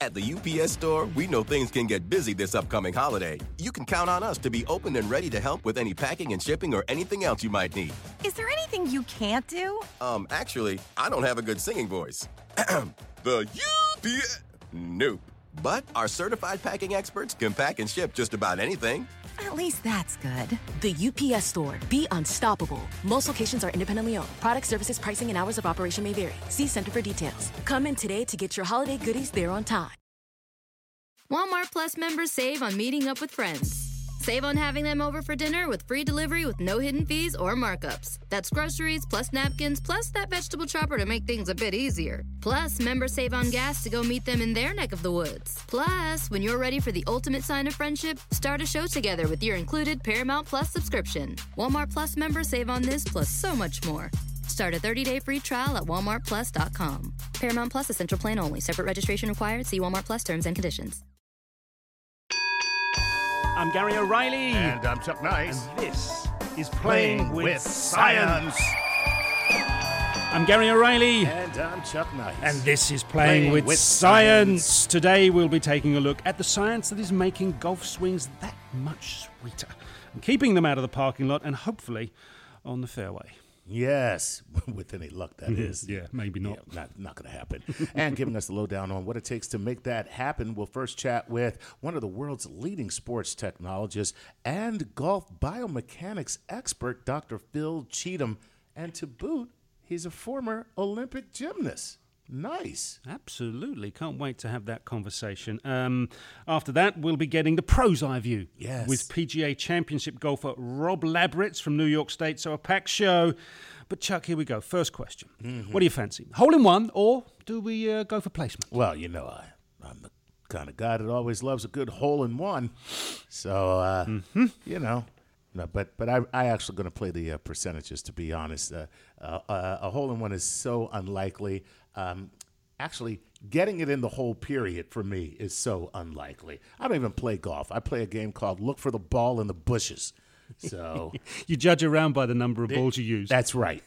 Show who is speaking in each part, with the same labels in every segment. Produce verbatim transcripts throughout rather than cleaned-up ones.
Speaker 1: At the U P S Store, we know things can get busy this upcoming holiday. You can count on us to be open and ready to help with any packing and shipping or anything else you might need.
Speaker 2: Is there anything you can't do?
Speaker 1: Um, actually, I don't have a good singing voice. The U P S... Nope. But our certified packing experts can pack and ship just about anything.
Speaker 2: At least that's good.
Speaker 3: The U P S Store. Be unstoppable. Most locations are independently owned. Product, services, pricing, and hours of operation may vary. See Center for details. Come in today to get your holiday goodies there on time.
Speaker 4: Walmart Plus members save on meeting up with friends. Save on having them over for dinner with free delivery with no hidden fees or markups. That's groceries, plus napkins, plus that vegetable chopper to make things a bit easier. Plus, members save on gas to go meet them in their neck of the woods. Plus, when you're ready for the ultimate sign of friendship, start a show together with your included Paramount Plus subscription. Walmart Plus members save on this plus so much more. Start a thirty-day free trial at walmart plus dot com. Paramount Plus Essential Plan only. Separate registration required. See Walmart Plus terms and conditions.
Speaker 5: I'm Gary O'Reilly.
Speaker 6: And I'm Chuck Nice.
Speaker 5: And this is
Speaker 6: Playing,
Speaker 5: Playing
Speaker 6: with,
Speaker 5: with
Speaker 6: Science.
Speaker 5: Science. I'm Gary O'Reilly.
Speaker 6: And I'm Chuck Nice.
Speaker 5: And this is Playing, Playing with, with science. science. Today we'll be taking a look at the science that is making golf swings that much sweeter and keeping them out of the parking lot and hopefully on the fairway.
Speaker 6: Yes, with any luck, that is.
Speaker 5: Yeah, maybe not.
Speaker 6: Yeah, not not going to happen. And giving us the lowdown on what it takes to make that happen, we'll first chat with one of the world's leading sports technologists and golf biomechanics expert, Doctor Phil Cheatham. And to boot, he's a former Olympic gymnast. Nice.
Speaker 5: Absolutely. Can't wait to have that conversation. Um, after that, we'll be getting the pro's eye view.
Speaker 6: Yes.
Speaker 5: With P G A Championship golfer Rob Labritz from New York State. So a packed show. But Chuck, here we go. First question. Mm-hmm. What do you fancy? Hole in one, or do we uh, go for placement?
Speaker 6: Well, you know, I, I'm the kind of guy that always loves a good hole in one. So, uh, mm-hmm. you know. No, but but I I actually going to play the uh, percentages, to be honest. Uh, uh, uh, a hole in one is so unlikely. Um, actually, getting it in the hole period for me is so unlikely. I don't even play golf. I play a game called Look for the Ball in the Bushes. So
Speaker 5: you judge around by the number of balls you use.
Speaker 6: That's right.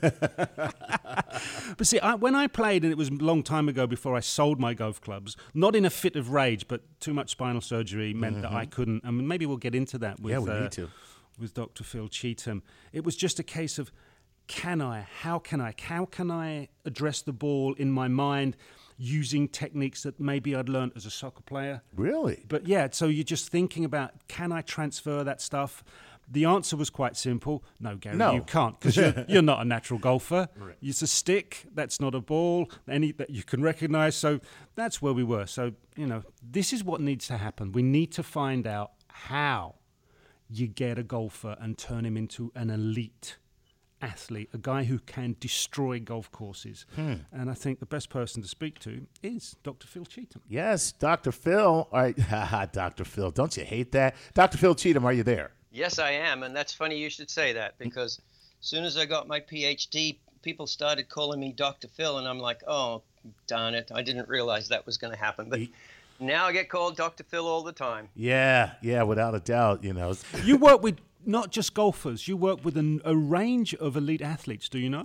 Speaker 5: But see, I, when I played, and it was a long time ago before I sold my golf clubs, not in a fit of rage, but too much spinal surgery meant mm-hmm. that I couldn't. I mean, maybe we'll get into that with,
Speaker 6: yeah, we
Speaker 5: uh,
Speaker 6: need to.
Speaker 5: with Doctor Phil Cheatham. It was just a case of, can I, how can I, how can I address the ball in my mind using techniques that maybe I'd learned as a soccer player?
Speaker 6: Really?
Speaker 5: But yeah, so you're just thinking about, can I transfer that stuff? The answer was quite simple. No, Gary,
Speaker 6: no.
Speaker 5: you can't, because you're, you're not a natural golfer. Right. It's a stick. That's not a ball any that you can recognize. So that's where we were. So, you know, this is what needs to happen. We need to find out how you get a golfer and turn him into an elite athlete, a guy who can destroy golf courses. Hmm. And I think the best person to speak to is Doctor Phil Cheatham.
Speaker 6: Yes, Doctor Phil. All right, Doctor Phil, don't you hate that? Doctor Phil Cheatham, are you there?
Speaker 7: Yes, I am, and that's funny you should say that, because as soon as I got my P H D, people started calling me Doctor Phil, and I'm like, oh, darn it, I didn't realize that was going to happen. But now I get called Doctor Phil all the time.
Speaker 6: Yeah, yeah, without a doubt, you know.
Speaker 5: You work with not just golfers, you work with an, a range of elite athletes, do you know?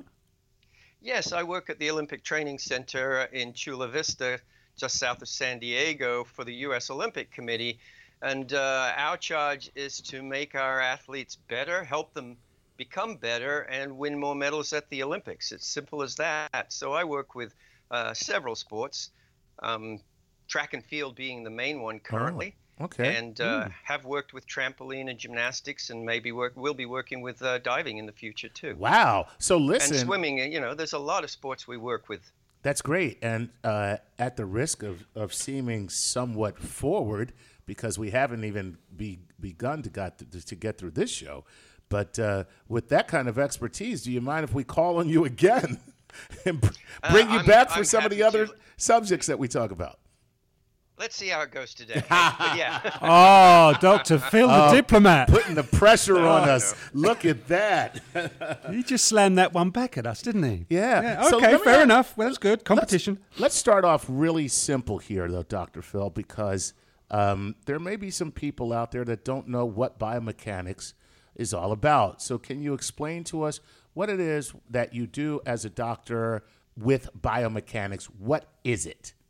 Speaker 7: Yes, I work at the Olympic Training Center in Chula Vista, just south of San Diego, for the U S Olympic Committee. And uh, our charge is to make our athletes better, help them become better, and win more medals at the Olympics. It's simple as that. So I work with uh, several sports, um, track and field being the main one currently.
Speaker 6: Oh, okay.
Speaker 7: And uh, have worked with trampoline and gymnastics, and maybe work. We'll be working with uh, diving in the future too.
Speaker 6: Wow. So listen.
Speaker 7: And swimming. You know, there's a lot of sports we work with.
Speaker 6: That's great. And uh, at the risk of, of seeming somewhat forward, because we haven't even be, begun to, got to, to get through this show, but uh, with that kind of expertise, do you mind if we call on you again and bring uh, you back for I'm some of the other to. subjects that we talk about?
Speaker 7: Let's see how it goes today. But yeah.
Speaker 5: Oh, Doctor Phil, the
Speaker 6: oh,
Speaker 5: diplomat.
Speaker 6: Putting the pressure on us. No. Look at that.
Speaker 5: He just slammed that one back at us, didn't he?
Speaker 6: Yeah.
Speaker 5: yeah. Okay, so fair ask, enough. Well, that's good. Competition.
Speaker 6: Let's, let's start off really simple here, though, Doctor Phil, because um, there may be some people out there that don't know what biomechanics is all about. So can you explain to us what it is that you do as a doctor with biomechanics? What is it?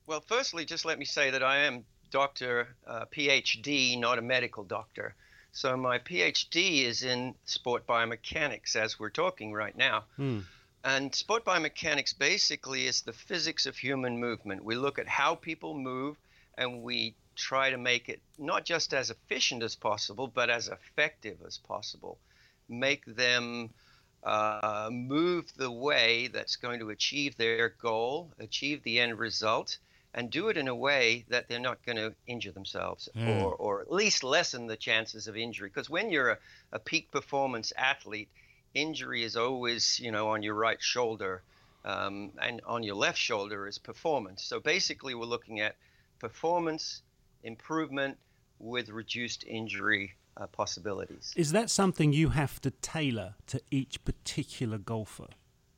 Speaker 7: Well, firstly, just let me say that I am Doctor uh, PhD, not a medical doctor. So my PhD is in sport biomechanics, as we're talking right now.
Speaker 5: Hmm.
Speaker 7: And sport biomechanics basically is the physics of human movement. We look at how people move, and we try to make it not just as efficient as possible, but as effective as possible. Make them uh, move the way that's going to achieve their goal, achieve the end result, and do it in a way that they're not going to injure themselves
Speaker 6: Mm.
Speaker 7: or, or at least lessen the chances of injury. Because when you're a, a peak performance athlete, injury is always, you know, on your right shoulder, um, and on your left shoulder is performance. So basically, we're looking at performance improvement with reduced injury uh, possibilities.
Speaker 5: Is that something you have to tailor to each particular golfer?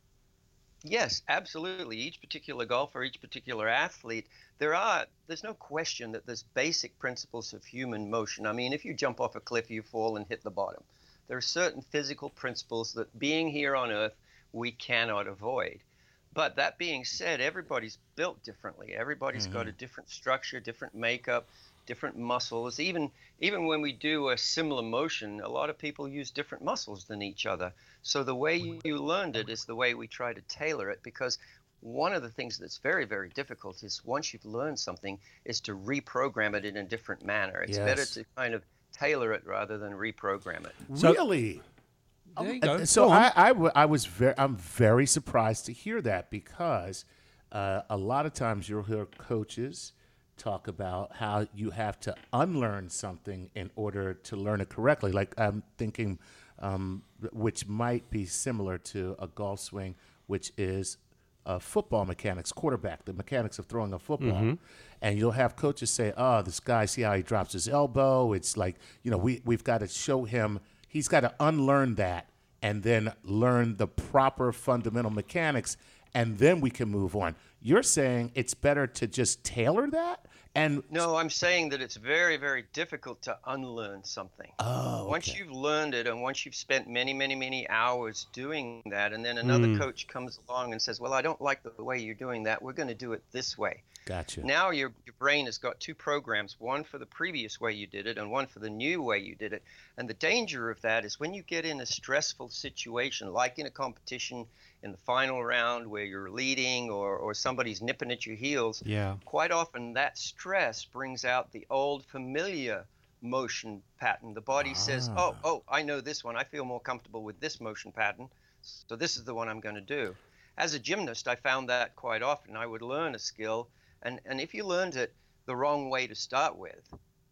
Speaker 7: Yes, absolutely. Each particular golfer, each particular athlete, there are, there's no question that there's basic principles of human motion. I mean, if you jump off a cliff, you fall and hit the bottom. There are certain physical principles that being here on Earth, we cannot avoid. But that being said, everybody's built differently. Everybody's got a different structure, different makeup, different muscles. Even even when we do a similar motion, a lot of people use different muscles than each other. So the way you, you learned it is the way we try to tailor it, because one of the things that's very, very difficult is once you've learned something is to reprogram it in a different manner. It's better
Speaker 6: Yes.
Speaker 7: to kind of tailor it rather than reprogram it.
Speaker 5: So-
Speaker 6: Really?
Speaker 5: There you
Speaker 6: Uh,
Speaker 5: go.
Speaker 6: So
Speaker 5: Go on.
Speaker 6: I, I, w- I was very, I'm very surprised to hear that, because uh, a lot of times you'll hear coaches talk about how you have to unlearn something in order to learn it correctly. Like I'm thinking, um, which might be similar to a golf swing, which is uh, football mechanics, quarterback, the mechanics of throwing a football. And you'll have coaches say, oh, this guy, see how he drops his elbow. It's like, you know, we, we've got to show him, he's got to unlearn that and then learn the proper fundamental mechanics, and then we can move on. You're saying it's better to just tailor that? And
Speaker 7: No, I'm saying that it's very, very difficult to unlearn something.
Speaker 6: Oh,
Speaker 7: Once
Speaker 6: okay.
Speaker 7: you've learned it, and once you've spent many, many, many hours doing that, and then another coach comes along and says, well, I don't like the way you're doing that. We're going to do it this way.
Speaker 6: Gotcha.
Speaker 7: Now your, your brain has got two programs, one for the previous way you did it and one for the new way you did it. And the danger of that is when you get in a stressful situation, like in a competition in the final round where you're leading, or, or somebody's nipping at your heels,
Speaker 5: Yeah.
Speaker 7: quite often that stress brings out the old familiar motion pattern. The body says, oh, oh, I know this one. I feel more comfortable with this motion pattern, so this is the one I'm going to do. As a gymnast, I found that quite often. I would learn a skill, and, and if you learned it the wrong way to start with,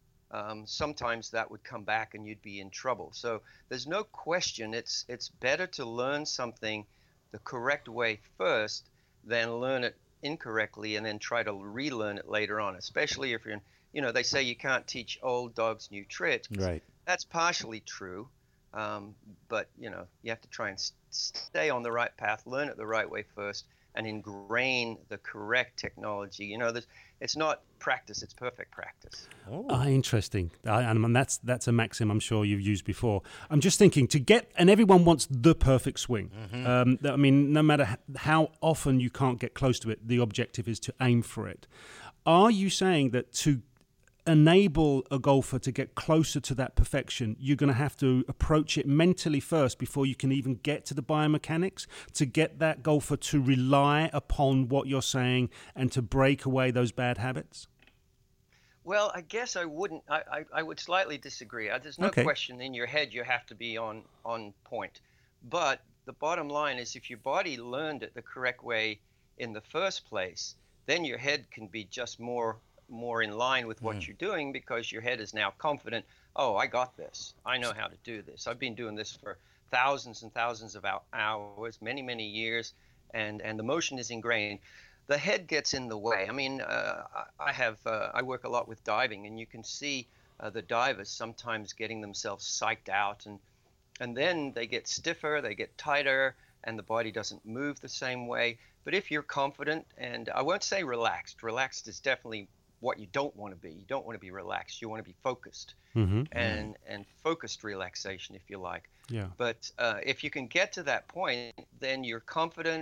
Speaker 7: um, sometimes that would come back and you'd be in trouble. So there's no question it's it's better to learn something the correct way first than learn it incorrectly and then try to relearn it later on, especially if you're in, you know, they say you can't teach old dogs new tricks.
Speaker 6: Right.
Speaker 7: That's partially true, um, but, you know, you have to try and s- stay on the right path, learn it the right way first, and ingrain the correct technology. You know, there's, it's not practice, it's perfect practice.
Speaker 5: Ah, interesting. I, and that's that's a maxim I'm sure you've used before. I'm just thinking to get, and everyone wants the perfect swing. Um, I mean, no matter h- how often you can't get close to it, the objective is to aim for it. Are you saying that to enable a golfer to get closer to that perfection, you're going to have to approach it mentally first before you can even get to the biomechanics, to get that golfer to rely upon what you're saying and to break away those bad habits?
Speaker 7: Well, I guess I wouldn't. I, I, I would slightly disagree. Uh, There's no
Speaker 5: Okay.
Speaker 7: question in your head you have to be on on point. But the bottom line is, if your body learned it the correct way in the first place, then your head can be just more more in line with what you're doing, because your head is now confident. Oh, I got this. I know how to do this. I've been doing this for thousands and thousands of hou- hours, many many years, and and the motion is ingrained. The head gets in the way. I mean, uh, I I have uh, I work a lot with diving, and you can see uh, the divers sometimes getting themselves psyched out, and and then they get stiffer, they get tighter, and the body doesn't move the same way. But if you're confident, and I won't say relaxed, relaxed is definitely what you don't want to be. You don't want to be relaxed. You want to be focused,
Speaker 5: Mm-hmm.
Speaker 7: and and focused relaxation, if you like.
Speaker 5: Yeah.
Speaker 7: But uh, if you can get to that point, then you're confident,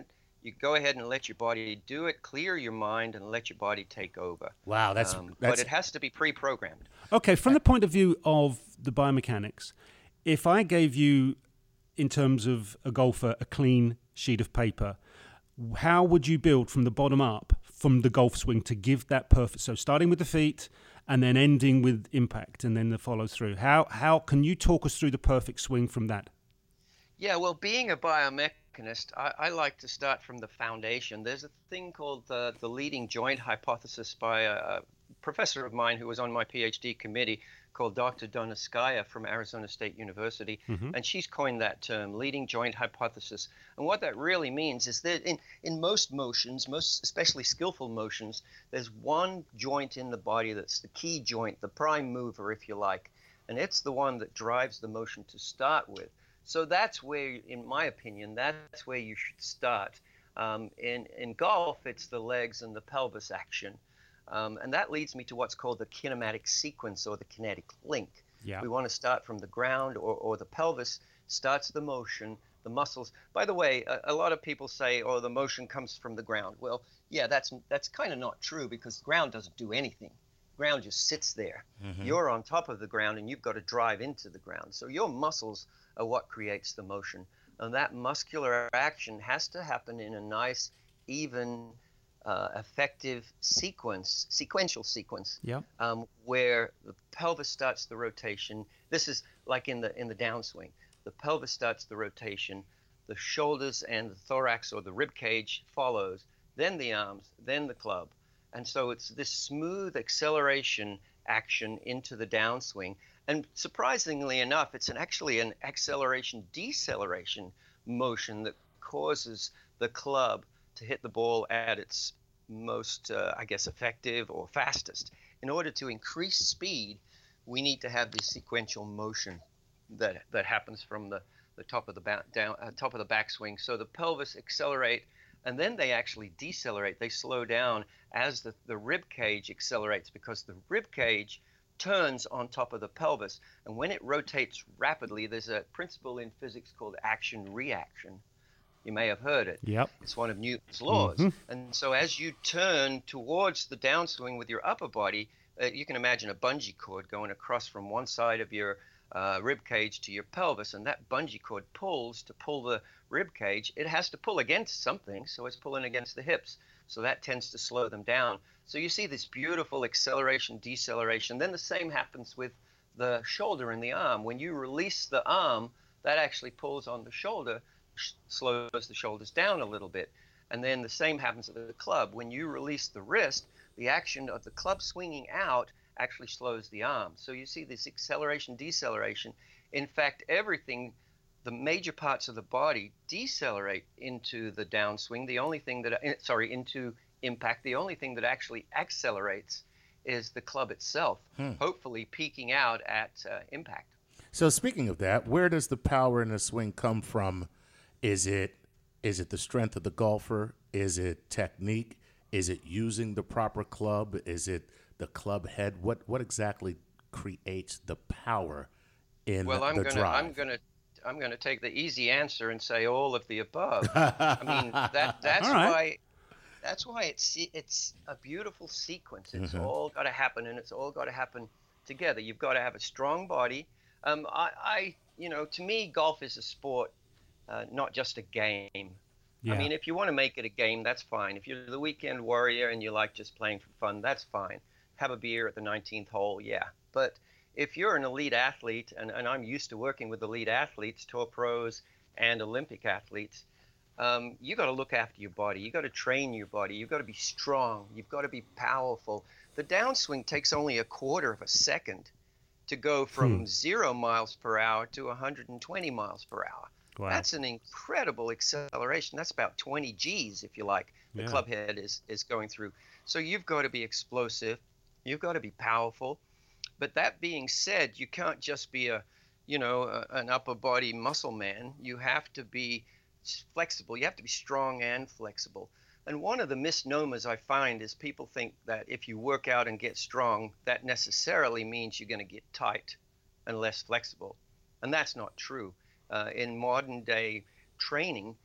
Speaker 7: You go ahead and let your body do it, clear your mind, and let your body take over.
Speaker 6: Wow, that's,
Speaker 7: um,
Speaker 6: that's
Speaker 7: but it has to be pre-programmed.
Speaker 5: Okay, from the point of view of the biomechanics, if I gave you, in terms of a golfer, a clean sheet of paper, how would you build from the bottom up, from the golf swing, to give that perfect? So starting with the feet and then ending with impact and then the follow through. How how can you talk us through the perfect swing from that?
Speaker 7: Yeah, well, being a biomechanist, I, I like to start from the foundation. There's a thing called the, the leading joint hypothesis by a, a professor of mine who was on my PhD committee called Doctor Donskaya from Arizona State University, mm-hmm. and she's coined that term, leading joint hypothesis. And what that really means is that in, in most motions, most especially skillful motions, there's one joint in the body that's the key joint, the prime mover, if you like, and it's the one that drives the motion to start with. So that's where, in my opinion, that's where you should start. Um, in, in golf, it's the legs and the pelvis action. Um, and that leads me to what's called the kinematic sequence or the kinetic link. Yeah. We want to start from the ground, or, or the pelvis starts the motion, the muscles. By the way, a, a lot of people say, oh, the motion comes from the ground. Well, yeah, that's that's kind of not true, because the ground doesn't do anything. The ground just sits there. Mm-hmm. You're on top of the ground and you've got to drive into the ground. So your muscles are what creates the motion. And that muscular action has to happen in a nice, even, Uh, effective sequence, sequential sequence,
Speaker 5: yeah.
Speaker 7: um, where the pelvis starts the rotation. This is like in the in the downswing. The pelvis starts the rotation, the shoulders and the thorax or the rib cage follows, then the arms, then the club. And so it's this smooth acceleration action into the downswing. And surprisingly enough, it's an actually an acceleration deceleration motion that causes the club to hit the ball at its most, uh, I guess, effective or fastest. In order to increase speed, we need to have this sequential motion that that happens from the, the top of the ba- down uh, top of the backswing. So the pelvis accelerate, and then they actually decelerate. They slow down as the, the rib cage accelerates, because the rib cage turns on top of the pelvis. And when it rotates rapidly, there's a principle in physics called action-reaction. You may have heard it.
Speaker 5: Yep.
Speaker 7: It's one of Newton's laws. Mm-hmm. And so as you turn towards the downswing with your upper body, uh, you can imagine a bungee cord going across from one side of your uh, rib cage to your pelvis, and that bungee cord pulls to pull the rib cage. It has to pull against something, so it's pulling against the hips. So that tends to slow them down. So you see this beautiful acceleration, deceleration. Then the same happens with the shoulder and the arm. When you release the arm, that actually pulls on the shoulder, slows the shoulders down a little bit. And then the same happens with the club. When you release the wrist, the action of the club swinging out actually slows the arm. So you see this acceleration, deceleration. In fact, everything, the major parts of the body decelerate into the downswing. The only thing that, sorry, into impact, the only thing that actually accelerates is the club itself, hmm. hopefully peaking out at uh, impact.
Speaker 6: So speaking of that, where does the power in the swing come from? Is it is it the strength of the golfer? Is it technique? Is it using the proper club? Is it the club head? What what exactly creates the power in
Speaker 7: well, I'm
Speaker 6: the
Speaker 7: gonna,
Speaker 6: drive?
Speaker 7: I'm gonna I'm gonna take the easy answer and say all of the above. I mean that that's
Speaker 5: right.
Speaker 7: why that's why it's it's a beautiful sequence. It's mm-hmm. all got to happen, and it's all got to happen together. You've got to have a strong body. Um, I, I you know, to me, golf is a sport. Uh, not just a game. Yeah. I mean, if you want to make it a game, that's fine. If you're the weekend warrior and you like just playing for fun, that's fine. Have a beer at the nineteenth hole, yeah. But if you're an elite athlete, and, and I'm used to working with elite athletes, tour pros and Olympic athletes, um, you got to look after your body. You got to train your body. You've got to be strong. You've got to be powerful. The downswing takes only a quarter of a second to go from hmm. zero miles per hour to one hundred twenty miles per hour. Wow. That's an incredible acceleration. That's about twenty G's, if you like, the yeah. club head is, is going through. So you've got to be explosive. You've got to be powerful. But that being said, you can't just be a, you know, a, an upper body muscle man. You have to be flexible. You have to be strong and flexible. And one of the misnomers I find is people think that if you work out and get strong, that necessarily means you're going to get tight and less flexible. And that's not true. Uh, in modern day training,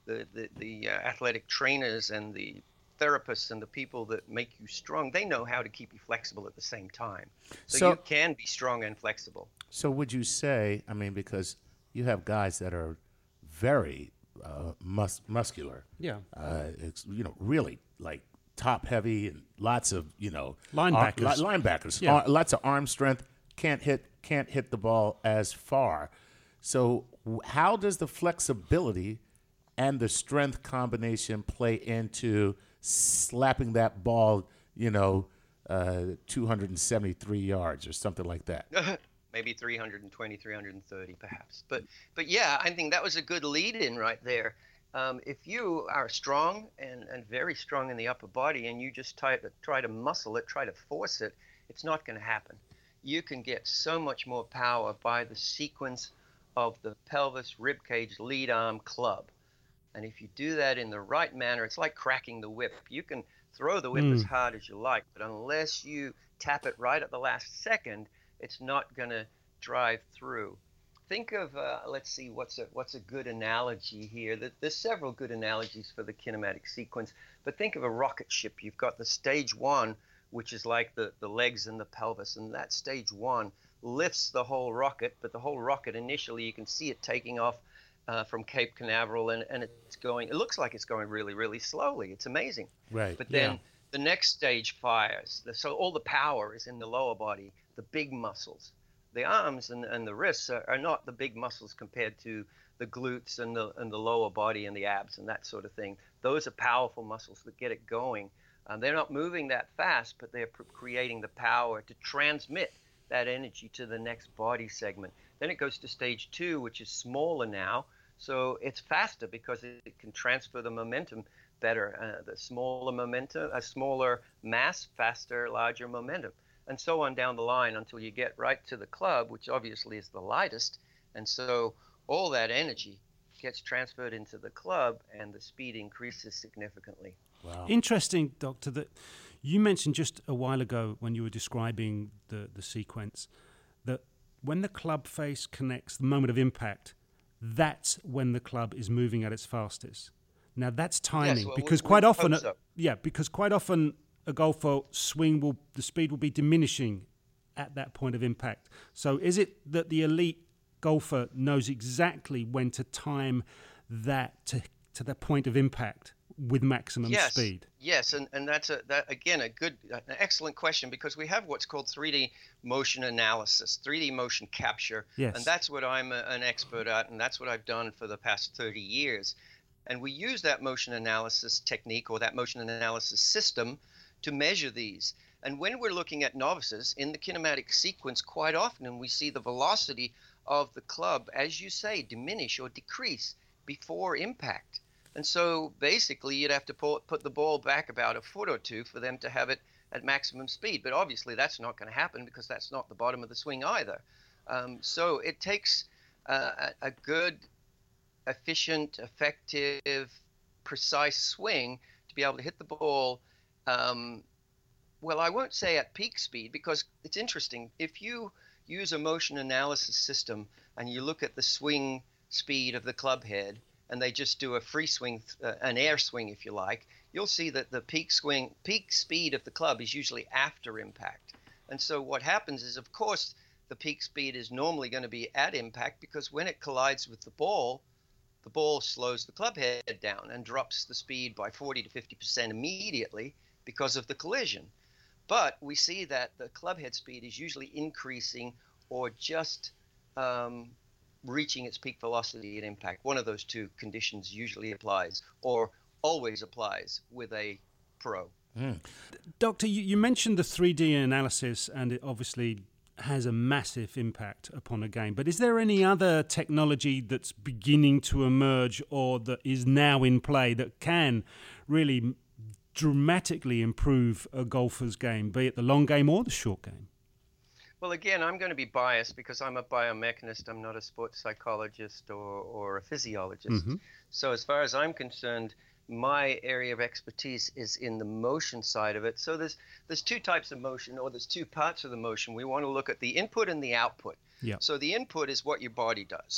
Speaker 7: the, the, the uh, athletic trainers and the therapists and the people that make you strong, they know how to keep you flexible at the same time. So,
Speaker 6: So-
Speaker 7: you can be strong and flexible.
Speaker 6: So would you say, I mean, because you have guys that are very uh, mus- muscular,
Speaker 5: Yeah.
Speaker 6: uh, it's, you know, really like top heavy and lots of, you know,
Speaker 5: Linebackers.
Speaker 6: ar- li- linebackers,
Speaker 5: Yeah.
Speaker 6: ar- lots of arm strength, can't hit, can't hit the ball as far. So w- how does the flexibility and the strength combination play into slapping that ball, you know, uh, two hundred seventy-three yards or something like that?
Speaker 7: Maybe three hundred twenty, three hundred thirty perhaps. But but yeah, I think that was a good lead in right there. Um, if you are strong and, and very strong in the upper body and you just try to, try to muscle it, try to force it, it's not going to happen. You can get so much more power by the sequence of the pelvis, ribcage, lead arm, club. And if you do that in the right manner, it's like cracking the whip. You can throw the whip as hard as you like, but unless you tap it right at the last second, it's not going to drive through. Think of, uh, let's see, what's a, what's a good analogy here? There- There's several good analogies for the kinematic sequence, but think of a rocket ship. You've got the stage one, which is like the, the legs and the pelvis, and that stage one lifts the whole rocket, but the whole rocket initially, you can see it taking off uh, from Cape Canaveral, and, and it's going, it looks like it's going really, really slowly. It's amazing.
Speaker 6: Right.
Speaker 7: But then
Speaker 6: yeah.
Speaker 7: the next stage fires. The- So all the power is in the lower body, the big muscles. The arms and, and the wrists are, are not the big muscles compared to the glutes and the and the lower body and the abs and that sort of thing. Those are powerful muscles that get it going. Um, they're not moving that fast, but they're pr- creating the power to transmit that energy to the next body segment. Then it goes to stage two, which is smaller now. So it's faster because it, it can transfer the momentum better. Uh, the smaller momentum, a smaller mass, faster, larger momentum, and so on down the line until you get right to the club, which obviously is the lightest. And so all that energy gets transferred into the club and the speed increases significantly.
Speaker 6: Wow.
Speaker 5: Interesting, Doctor, that you mentioned just a while ago when you were describing the, the sequence that when the club face connects, the moment of impact, that's when the club is moving at its fastest. Now that's timing,
Speaker 7: Yes, well,
Speaker 5: because
Speaker 7: we-
Speaker 5: quite
Speaker 7: we
Speaker 5: often,
Speaker 7: hope so.
Speaker 5: yeah, because quite often a golfer swing will, the speed will be diminishing at that point of impact. So is it that the elite golfer knows exactly when to time that to to the point of impact with maximum
Speaker 7: yes,
Speaker 5: speed?
Speaker 7: Yes, and, and that's a that again a good, an excellent question, because we have what's called three D motion analysis, three D motion capture,
Speaker 5: Yes.
Speaker 7: and that's what I'm a, an expert at, and that's what I've done for the past thirty years. And we use that motion analysis technique or that motion analysis system to measure these. And when we're looking at novices in the kinematic sequence, quite often we see the velocity of the club, as you say, diminish or decrease before impact. And so basically you'd have to put, put the ball back about a foot or two for them to have it at maximum speed. But obviously that's not going to happen because that's not the bottom of the swing either. Um, so it takes uh, a, a good, efficient, effective, precise swing to be able to hit the ball. Um, well, I won't say at peak speed, because it's interesting. If you use a motion analysis system and you look at the swing speed of the club head, and they just do a free swing, uh, an air swing, if you like, you'll see that the peak swing, peak speed of the club is usually after impact. And so what happens is, of course, the peak speed is normally going to be at impact, because when it collides with the ball, the ball slows the club head down and drops the speed by forty to fifty percent immediately because of the collision. But we see that the club head speed is usually increasing or just um, reaching its peak velocity at impact. One of those two conditions usually applies, or always applies with a pro.
Speaker 6: Mm.
Speaker 5: Doctor, you, you mentioned the three D analysis, and it obviously has a massive impact upon a game. But is there any other technology that's beginning to emerge or that is now in play that can really dramatically improve a golfer's game, be it the long game or the short game?
Speaker 7: Well, again, I'm going to be biased because I'm a biomechanist. I'm not a sports psychologist or, or a physiologist.
Speaker 5: Mm-hmm.
Speaker 7: So as far as I'm concerned, my area of expertise is in the motion side of it. So there's there's two types of motion, or there's two parts of the motion. We want to look at the input and the output.
Speaker 5: Yeah.
Speaker 7: So the input is what your body does.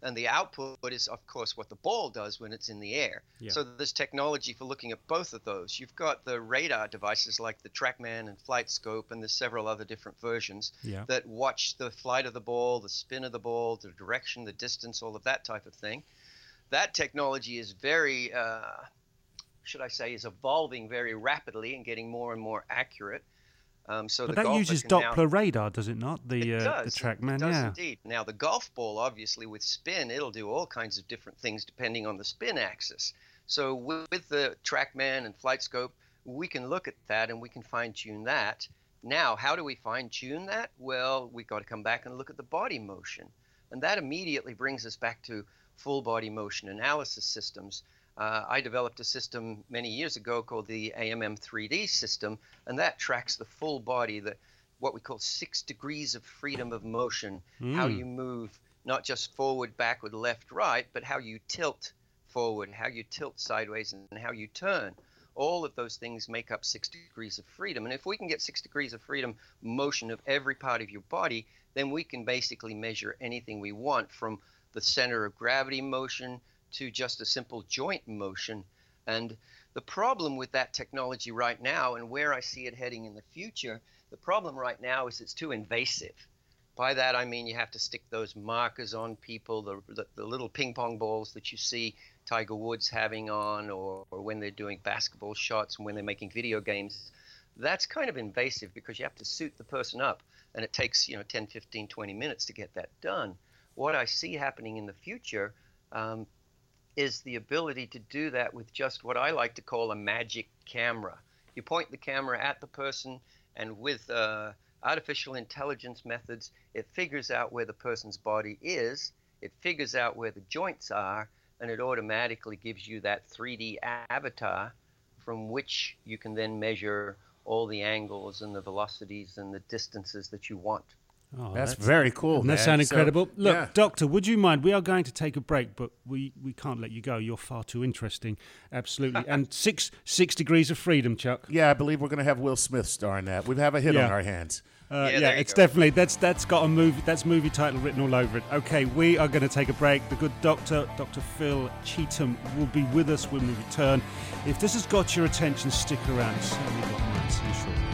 Speaker 7: And the output is, of course, what the ball does when it's in the air.
Speaker 5: Yeah.
Speaker 7: So there's technology for looking at both of those. You've got the radar devices like the TrackMan and FlightScope, and there's several other different versions
Speaker 5: Yeah.
Speaker 7: that watch the flight of the ball, the spin of the ball, the direction, the distance, all of that type of thing. That technology is very, uh, should I say, is evolving very rapidly and getting more and more accurate. Um, so
Speaker 5: But
Speaker 7: the
Speaker 5: that
Speaker 7: golfer
Speaker 5: uses
Speaker 7: can
Speaker 5: Doppler
Speaker 7: now,
Speaker 5: radar, does it not? The
Speaker 7: it
Speaker 5: uh,
Speaker 7: does.
Speaker 5: the TrackMan,
Speaker 7: it does
Speaker 5: yeah.
Speaker 7: indeed. Now the golf ball, obviously, with spin, it'll do all kinds of different things depending on the spin axis. So with, with the TrackMan and FlightScope, we can look at that and we can fine-tune that. Now, how do we fine-tune that? Well, we've got to come back and look at the body motion, and that immediately brings us back to full body motion analysis systems. Uh, I developed a system many years ago called the A M M three D system, and that tracks the full body, the what we call six degrees of freedom of motion, mm. how you move, not just forward, backward, left, right, but how you tilt forward, how you tilt sideways, and how you turn. All of those things make up six degrees of freedom. And if we can get six degrees of freedom motion of every part of your body, then we can basically measure anything we want, from the center of gravity motion to just a simple joint motion. And the problem with that technology right now, and where I see it heading in the future, the problem right now is it's too invasive. By that I mean you have to stick those markers on people, the, the, the little ping pong balls that you see Tiger Woods having on, or, or when they're doing basketball shots and when they're making video games. That's kind of invasive because you have to suit the person up, and it takes, you know, ten, fifteen, twenty minutes to get that done. What I see happening in the future um, is the ability to do that with just what I like to call a magic camera. You point the camera at the person, and with uh, artificial intelligence methods, it figures out where the person's body is, it figures out where the joints are, and it automatically gives you that three D avatar from which you can then measure all the angles and the velocities and the distances that you want.
Speaker 5: Oh,
Speaker 6: that's, that's very cool.
Speaker 5: Doesn't
Speaker 6: man.
Speaker 5: that sound incredible?
Speaker 6: So,
Speaker 5: Look,
Speaker 6: yeah.
Speaker 5: Doctor, would you mind? We are going to take a break, but we, we can't let you go. You're far too interesting. Absolutely. And six six degrees of freedom, Chuck.
Speaker 6: Yeah, I believe we're going to have Will Smith star in that. We have a hit
Speaker 5: Yeah.
Speaker 6: on our hands.
Speaker 5: Uh,
Speaker 7: yeah,
Speaker 5: yeah,
Speaker 7: it's
Speaker 5: go. definitely that's that's got a movie that's movie title written all over it. Okay, we are going to take a break. The good doctor, Doctor Phil Cheetham, will be with us when we return. If this has got your attention, stick around. It's certainly got mine. See you shortly.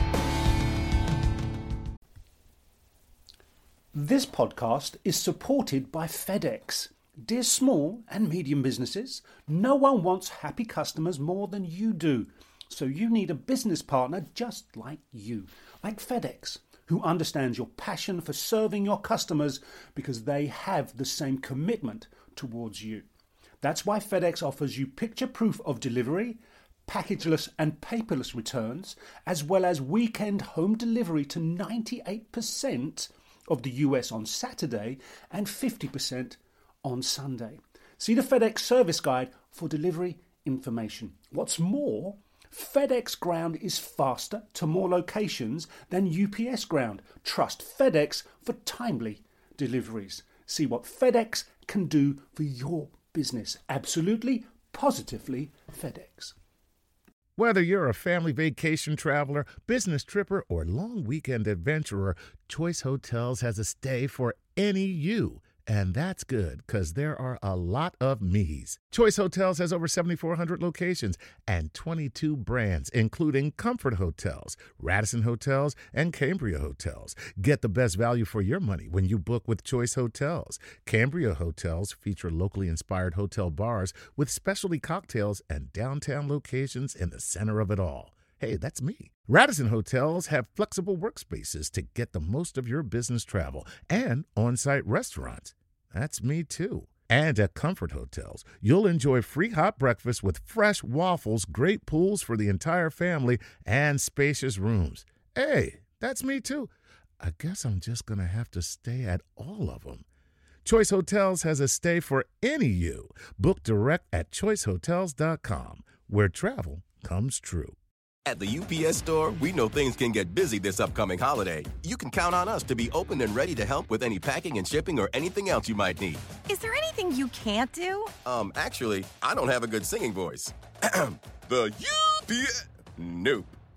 Speaker 8: This podcast is supported by FedEx. Dear small and medium businesses, no one wants happy customers more than you do. So you need a business partner just like you, like FedEx, who understands your passion for serving your customers because they have the same commitment towards you. That's why FedEx offers you picture proof of delivery, packageless and paperless returns, as well as weekend home delivery to ninety-eight percent of the U S on Saturday and fifty percent on Sunday. See the FedEx service guide for delivery information. What's more, FedEx Ground is faster to more locations than U P S Ground. Trust FedEx for timely deliveries. See what FedEx can do for your business. Absolutely, positively FedEx.
Speaker 6: Whether you're a family vacation traveler, business tripper, or long weekend adventurer, Choice Hotels has a stay for any you. And that's good, because there are a lot of me's. Choice Hotels has over seventy-four hundred locations and twenty-two brands, including Comfort Hotels, Radisson Hotels, and Cambria Hotels. Get the best value for your money when you book with Choice Hotels. Cambria Hotels feature locally inspired hotel bars with specialty cocktails and downtown locations in the center of it all. Hey, that's me. Radisson Hotels have flexible workspaces to get the most of your business travel and on-site restaurants. That's me, too. And at Comfort Hotels, you'll enjoy free hot breakfast with fresh waffles, great pools for the entire family, and spacious rooms. Hey, that's me, too. I guess I'm just going to have to stay at all of them. Choice Hotels has a stay for any you. Book direct at choice hotels dot com, where travel comes true.
Speaker 1: At the U P S Store, we know things can get busy this upcoming holiday. You can count on us to be open and ready to help with any packing and shipping or anything else you might need.
Speaker 2: Is there anything you can't do?
Speaker 1: Um, actually, I don't have a good singing voice. The U P S... Nope.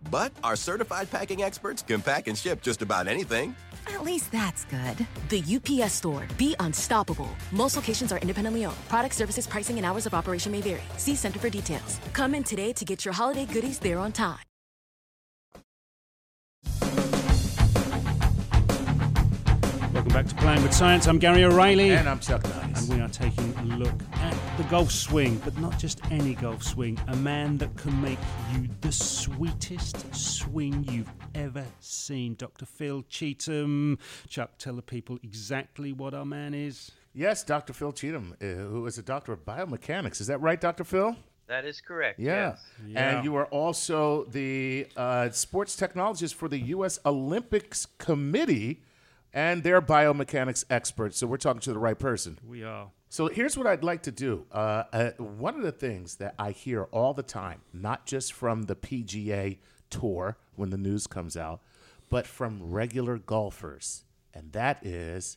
Speaker 1: But our certified packing experts can pack and ship just about anything.
Speaker 2: At least that's good.
Speaker 3: The U P S Store. Be unstoppable. Most locations are independently owned. Product services, pricing, and hours of operation may vary. See Center for details. Come in today to get your holiday goodies there on time.
Speaker 5: Welcome back to Playing with Science. I'm Gary O'Reilly.
Speaker 6: And I'm Chuck Nice.
Speaker 5: And we are taking a look at the golf swing, but not just any golf swing. A man that can make you the sweetest swing you've ever seen. Doctor Phil Cheetham. Chuck, tell the people exactly what our man is.
Speaker 6: Yes, Doctor Phil Cheetham, uh, who is a doctor of biomechanics. Is that right, Doctor Phil?
Speaker 7: That is correct.
Speaker 6: Yeah.
Speaker 7: Yes.
Speaker 5: Yeah.
Speaker 6: And you are also the uh, sports technologist for the U S Olympics Committee and their biomechanics experts. So we're talking to the right person.
Speaker 5: We are.
Speaker 6: So here's what I'd like to do. Uh, uh, one of the things that I hear all the time, not just from the P G A Tour when the news comes out, but from regular golfers, and that is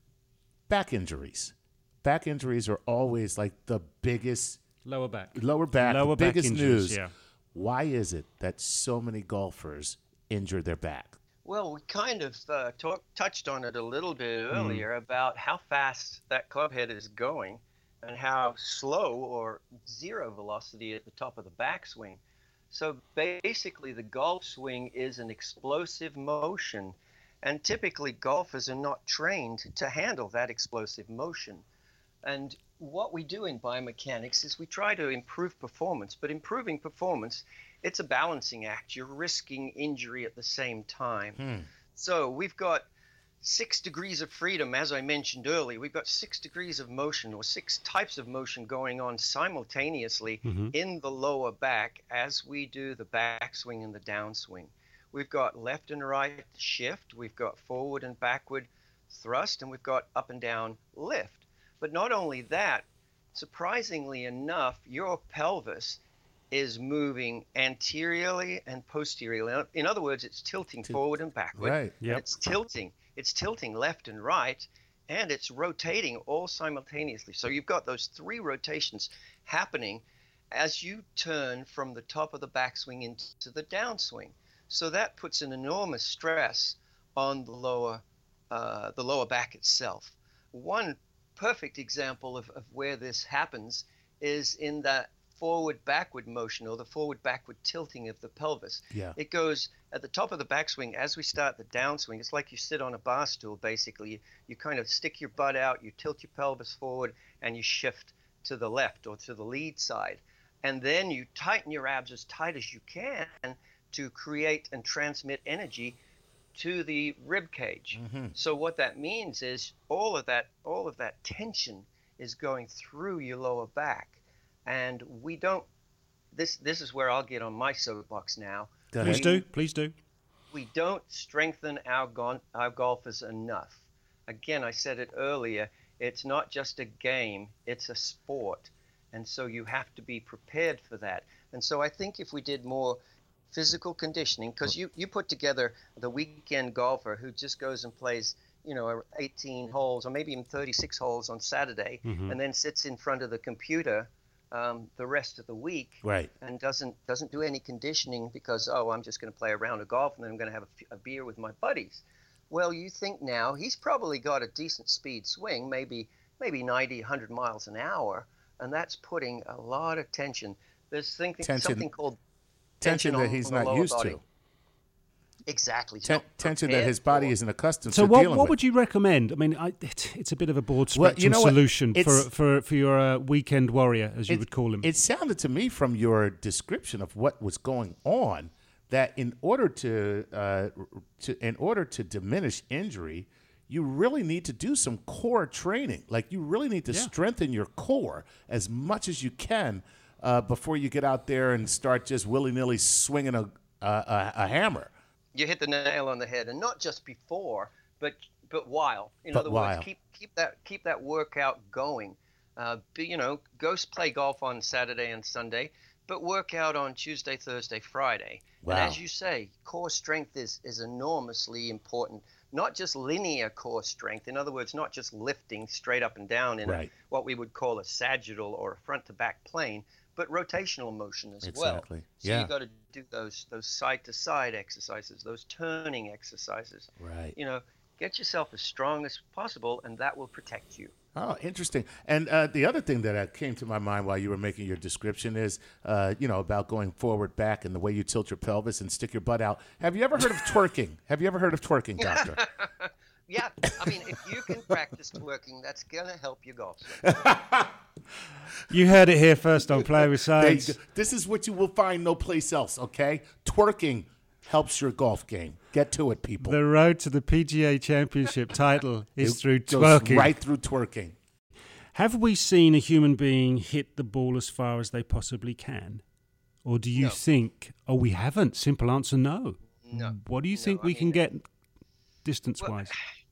Speaker 6: back injuries. Back injuries are always like the biggest
Speaker 5: Lower back.
Speaker 6: lower back,
Speaker 5: Lower back
Speaker 6: biggest
Speaker 5: injuries,
Speaker 6: news.
Speaker 5: yeah.
Speaker 6: Why is it that so many golfers injure their back?
Speaker 7: Well, we kind of uh, talk, touched on it a little bit earlier about how fast that club head is going and how slow or zero velocity at the top of the backswing. So basically, the golf swing is an explosive motion, and typically golfers are not trained to handle that explosive motion. And what we do in biomechanics is we try to improve performance, but improving performance, it's a balancing act. You're risking injury at the same time.
Speaker 6: Hmm.
Speaker 7: So we've got six degrees of freedom, as I mentioned earlier. We've got six degrees of motion, or six types of motion going on simultaneously
Speaker 5: Mm-hmm.
Speaker 7: in the lower back as we do the backswing and the downswing. We've got left and right shift. We've got forward and backward thrust, and we've got up and down lift. But not only that, surprisingly enough, your pelvis is moving anteriorly and posteriorly. In other words, it's tilting forward and backward.
Speaker 6: Right.
Speaker 5: Yep.
Speaker 7: And it's tilting. It's tilting left and right, and it's rotating all simultaneously. So you've got those three rotations happening as you turn from the top of the backswing into the downswing. So that puts an enormous stress on the lower, uh, the lower back itself. One perfect example of, of where this happens is in that forward backward motion, or the forward backward tilting of the pelvis.
Speaker 6: Yeah.
Speaker 7: It goes at the top of the backswing as we start the downswing. It's like you sit on a bar stool, basically. You, you kind of stick your butt out, you tilt your pelvis forward, and you shift to the left or to the lead side. And then you tighten your abs as tight as you can to create and transmit energy to the rib cage.
Speaker 6: Mm-hmm.
Speaker 7: So what that means is all of that all of that tension is going through your lower back. And we don't this this is where I'll get on my soapbox now.
Speaker 6: Go
Speaker 5: Please
Speaker 6: ahead.
Speaker 5: do. Please do.
Speaker 7: We don't strengthen our gon- our golfers enough. Again, I said it earlier, it's not just a game, it's a sport. And so you have to be prepared for that. And so I think if we did more physical conditioning, because you, you put together the weekend golfer who just goes and plays, you know, eighteen holes or maybe even thirty-six holes on Saturday,
Speaker 5: Mm-hmm.
Speaker 7: and then sits in front of the computer um, the rest of the week,
Speaker 6: Right.
Speaker 7: and doesn't doesn't do any conditioning because, oh, I'm just going to play a round of golf and then I'm going to have a, f- a beer with my buddies. Well, you think now he's probably got a decent speed swing, maybe maybe ninety, one hundred miles an hour, and that's putting a lot of tension. There's thinking,
Speaker 6: Tension.
Speaker 7: something called
Speaker 6: Tension that
Speaker 7: on
Speaker 6: he's
Speaker 7: the
Speaker 6: not
Speaker 7: lower
Speaker 6: used
Speaker 7: body.
Speaker 6: to.
Speaker 7: Exactly. He's
Speaker 6: Ten-
Speaker 7: not
Speaker 6: tension that
Speaker 7: prepared
Speaker 6: his body
Speaker 7: for.
Speaker 6: isn't accustomed
Speaker 5: So
Speaker 6: to
Speaker 5: what,
Speaker 6: dealing
Speaker 5: what
Speaker 6: with.
Speaker 5: would you recommend? I mean, I, it, it's a bit of a broad
Speaker 6: Well,
Speaker 5: spectrum
Speaker 6: you know what?
Speaker 5: solution for,
Speaker 6: It's-
Speaker 5: for, for your uh, weekend warrior, as you
Speaker 6: It-
Speaker 5: would call him.
Speaker 6: It sounded to me from your description of what was going on that in order to, uh, to in order to diminish injury, you really need to do some core training. Like you really need to
Speaker 5: Yeah.
Speaker 6: strengthen your core as much as you can uh, before you get out there and start just willy nilly swinging a, a, a, a hammer.
Speaker 7: You hit the nail on the head, and not just before, but but while. In
Speaker 6: But
Speaker 7: other
Speaker 6: while.
Speaker 7: words, keep keep that keep that workout going. Uh, be, you know, go s- play golf on Saturday and Sunday, but work out on Tuesday, Thursday, Friday.
Speaker 6: Wow.
Speaker 7: And as you say, core strength is is enormously important. Not just linear core strength. In other words, not just lifting straight up and down in
Speaker 6: Right.
Speaker 7: a, what we would call a sagittal or a front to back plane, but rotational motion as
Speaker 6: Exactly.
Speaker 7: well. So
Speaker 6: Yeah.
Speaker 7: you got to do those those side to side exercises, those turning exercises.
Speaker 6: Right.
Speaker 7: You know, get yourself as strong as possible, and that will protect you.
Speaker 6: Oh, interesting. And uh, the other thing that uh, came to my mind while you were making your description is, uh, you know, about going forward, back, and the way you tilt your pelvis and stick your butt out. Have you ever heard of twerking? Have you ever heard of twerking, doctor?
Speaker 7: Yeah, I mean, if you can practice twerking, that's gonna help your golf.
Speaker 5: You heard it here first on Play with
Speaker 6: There you
Speaker 5: Science.
Speaker 6: go. This is what you will find no place else, okay? Twerking helps your golf game. Get to it, people.
Speaker 5: The road to the P G A Championship title is
Speaker 6: It
Speaker 5: through
Speaker 6: goes
Speaker 5: twerking.
Speaker 6: right through twerking.
Speaker 5: Have we seen a human being hit the ball as far as they possibly can? Or do you
Speaker 7: No.
Speaker 5: think, oh, we haven't? Simple answer, no.
Speaker 7: No.
Speaker 5: What do you
Speaker 7: No,
Speaker 5: think
Speaker 7: I
Speaker 5: we can
Speaker 7: mean-
Speaker 5: get distance-wise?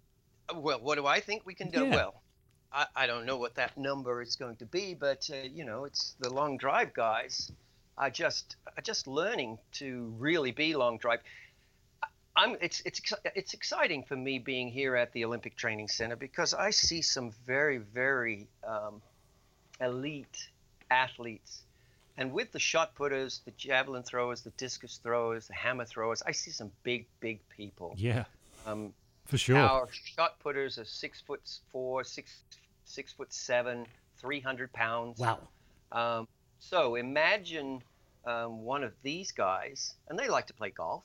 Speaker 7: Well, what do I think we can do?
Speaker 5: Yeah.
Speaker 7: Well, I, I don't know what that number is going to be, but uh, you know, it's the long drive guys. I just, are just learning to really be long drive. I- I'm. It's it's exci- it's exciting for me being here at the Olympic Training Center because I see some very very um, elite athletes, and with the shot putters, the javelin throwers, the discus throwers, the hammer throwers, I see some big big people.
Speaker 5: Yeah,
Speaker 7: Um,
Speaker 5: for sure.
Speaker 7: Our shot putters are six foot four, six six foot seven, three hundred pounds.
Speaker 6: Wow.
Speaker 7: Um, so imagine um, one of these guys, and they like to play golf.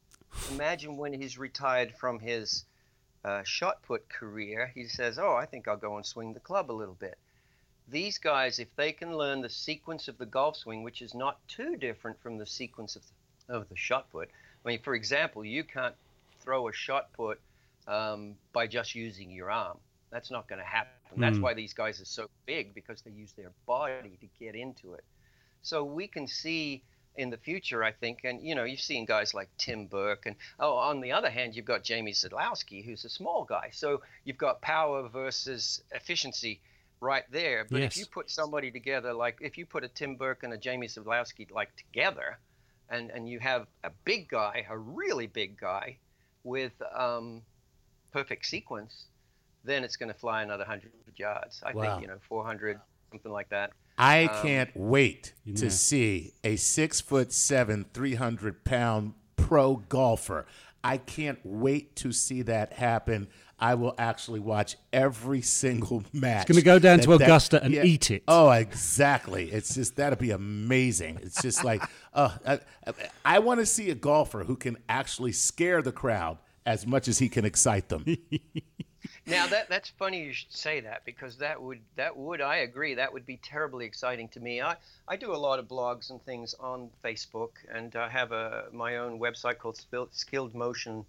Speaker 7: Imagine when he's retired from his uh, shot put career, he says, "Oh, I think I'll go and swing the club a little bit." These guys, if they can learn the sequence of the golf swing, which is not too different from the sequence of the, of the shot put. I mean, for example, you can't throw a shot put um, by just using your arm. That's not going to happen. That's
Speaker 5: Mm.
Speaker 7: why these guys are so big, because they use their body to get into it. So we can see in the future, I think, and you know, you've seen guys like Tim Burke, and oh, on the other hand, you've got Jamie Sadlowski, who's a small guy. So you've got power versus efficiency right there. But
Speaker 5: Yes.
Speaker 7: if you put somebody together, like if you put a Tim Burke and a Jamie Sadlowski like together, and and you have a big guy, a really big guy, with um, perfect sequence, then it's going to fly another one hundred yards. I
Speaker 6: Wow.
Speaker 7: think, you know, four hundred, something like that.
Speaker 6: I
Speaker 7: Um,
Speaker 6: can't wait
Speaker 5: You
Speaker 6: to
Speaker 5: know.
Speaker 6: see a six foot seven, three hundred pound pro golfer. I can't wait to see that happen. I will actually watch every single match.
Speaker 5: It's going to go down
Speaker 6: that-
Speaker 5: to
Speaker 6: that-
Speaker 5: Augusta and
Speaker 6: yeah.
Speaker 5: eat it.
Speaker 6: Oh, exactly. It's just that'll be amazing. It's just like, uh, I, I want to see a golfer who can actually scare the crowd as much as he can excite them.
Speaker 7: Now that that's funny you should say that, because that would that would I agree that would be terribly exciting to me. I, I do a lot of blogs and things on Facebook, and I have a my own website called skilled motion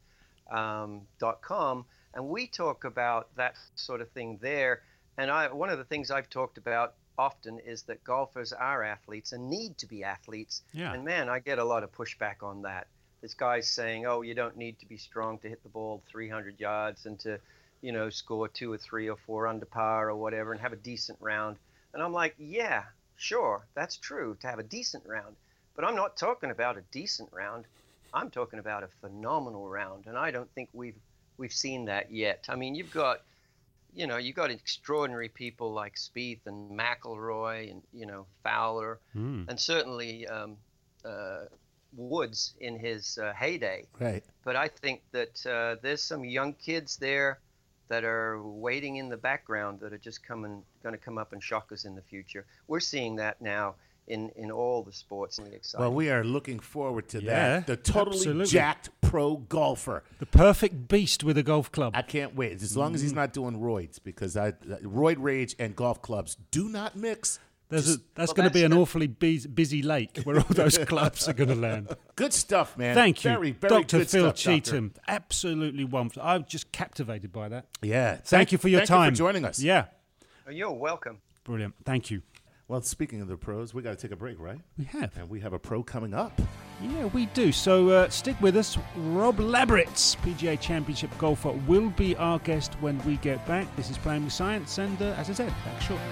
Speaker 7: dot com, and we talk about that sort of thing there. And I one of the things I've talked about often is that golfers are athletes and need to be athletes.
Speaker 5: Yeah.
Speaker 7: And man, I get a lot of pushback on that. There's guys saying, "Oh, you don't need to be strong to hit the ball three hundred yards and to, you know, score two or three or four under par or whatever and have a decent round." And I'm like, yeah, sure, that's true, to have a decent round. But I'm not talking about a decent round. I'm talking about a phenomenal round. And I don't think we've we've seen that yet. I mean, you've got, you know, you've got extraordinary people like Spieth and McIlroy and, you know, Fowler,
Speaker 5: Mm.
Speaker 7: and certainly um, uh, Woods in his uh, heyday.
Speaker 6: Right.
Speaker 7: But I think that uh, there's some young kids there that are waiting in the background that are just coming, going to come up and shock us in the future. We're seeing that now in, in all the sports. Really exciting.
Speaker 6: Well, we are looking forward to
Speaker 5: Yeah,
Speaker 6: that. The totally
Speaker 5: absolutely.
Speaker 6: jacked pro golfer.
Speaker 5: The perfect beast with a golf club.
Speaker 6: I can't wait. As long as he's not doing roids, because I, roid rage and golf clubs do not mix.
Speaker 5: There's a,
Speaker 6: Just
Speaker 5: that's
Speaker 7: well,
Speaker 5: going to be
Speaker 7: that's
Speaker 5: an
Speaker 7: the-
Speaker 5: awfully busy, busy lake where all those clubs are going to land.
Speaker 6: good stuff, man.
Speaker 5: Thank you,
Speaker 6: very, very
Speaker 5: Doctor
Speaker 6: good
Speaker 5: Phil
Speaker 6: stuff, Doctor.
Speaker 5: Cheetham. Absolutely wonderful. I'm just captivated by that.
Speaker 6: Yeah.
Speaker 5: Thank, you for your
Speaker 6: thank
Speaker 5: time.
Speaker 6: you for joining us.
Speaker 5: Yeah,
Speaker 7: Oh, you're welcome.
Speaker 5: brilliant. Thank you.
Speaker 6: Well, speaking of the pros, we got to take a break, right?
Speaker 5: We have.
Speaker 6: And we have a pro coming up.
Speaker 5: Yeah, we do. So uh, stick with us. Rob Labritz, P G A Championship golfer, will be our guest when we get back. This is Playing with Science, and uh, as I said, back shortly.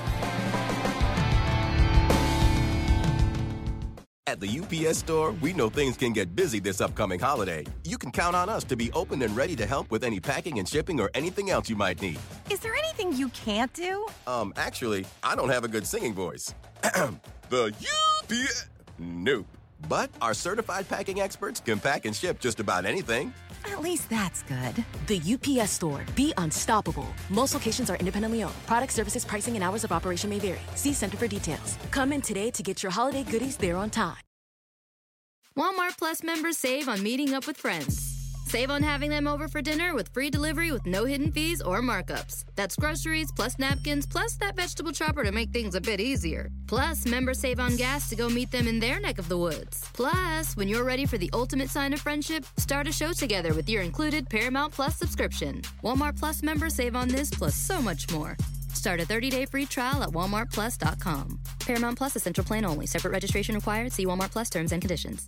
Speaker 1: At the U P S Store, we know things can get busy this upcoming holiday. You can count on us to be open and ready to help with any packing and shipping or anything else you might need.
Speaker 2: Is there anything you can't do?
Speaker 1: Um, actually, I don't have a good singing voice. The U P S. Nope. But our certified packing experts can pack and ship just about anything.
Speaker 2: At least that's good.
Speaker 3: The U P S Store. Be unstoppable. Most locations are independently owned. Product, services, pricing, and hours of operation may vary. See Center for details. Come in today to get your holiday goodies there on time.
Speaker 4: Walmart Plus members save on meeting up with friends. Save on having them over for dinner with free delivery with no hidden fees or markups. That's groceries plus napkins plus that vegetable chopper to make things a bit easier. Plus, members save on gas to go meet them in their neck of the woods. Plus, when you're ready for the ultimate sign of friendship, start a show together with your included Paramount Plus subscription. Walmart Plus members save on this plus so much more. Start a thirty-day free trial at walmart plus dot com. Paramount Plus Essential Plan only. Separate registration required. See Walmart Plus terms and conditions.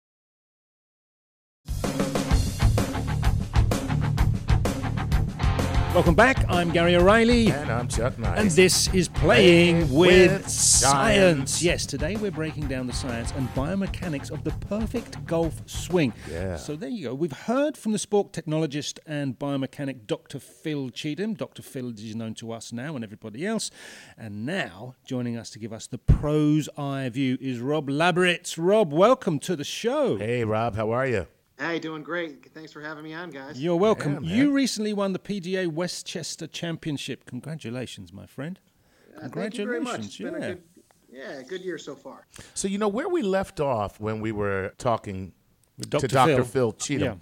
Speaker 5: Welcome back. I'm Gary O'Reilly.
Speaker 6: And I'm Chuck Nice.
Speaker 5: And this is Playing,
Speaker 6: Playing
Speaker 5: with,
Speaker 6: with
Speaker 5: science.
Speaker 6: Science.
Speaker 5: Yes, today we're breaking down the science and biomechanics of the perfect golf swing.
Speaker 6: Yeah.
Speaker 5: So there you go. We've heard from the sport technologist and biomechanic Doctor Phil Cheetham. Doctor Phil is known to us now and everybody else. And now, joining us to give us the pro's eye view is Rob Labritz. Rob, welcome to the show.
Speaker 6: Hey, Rob, how are you?
Speaker 9: Hey, doing great. Thanks for having me on, guys.
Speaker 5: You're welcome.
Speaker 6: Yeah,
Speaker 5: you recently won the P G A Westchester Championship. Congratulations, my friend.
Speaker 9: Uh,
Speaker 5: Congratulations.
Speaker 9: thank you very much. It's
Speaker 5: yeah.
Speaker 9: been a good, yeah, good year so far.
Speaker 6: So, you know, where we left off when we were talking
Speaker 5: With
Speaker 6: to
Speaker 5: Doctor
Speaker 6: Doctor
Speaker 5: Phil.
Speaker 6: Phil Cheetham
Speaker 5: Yeah.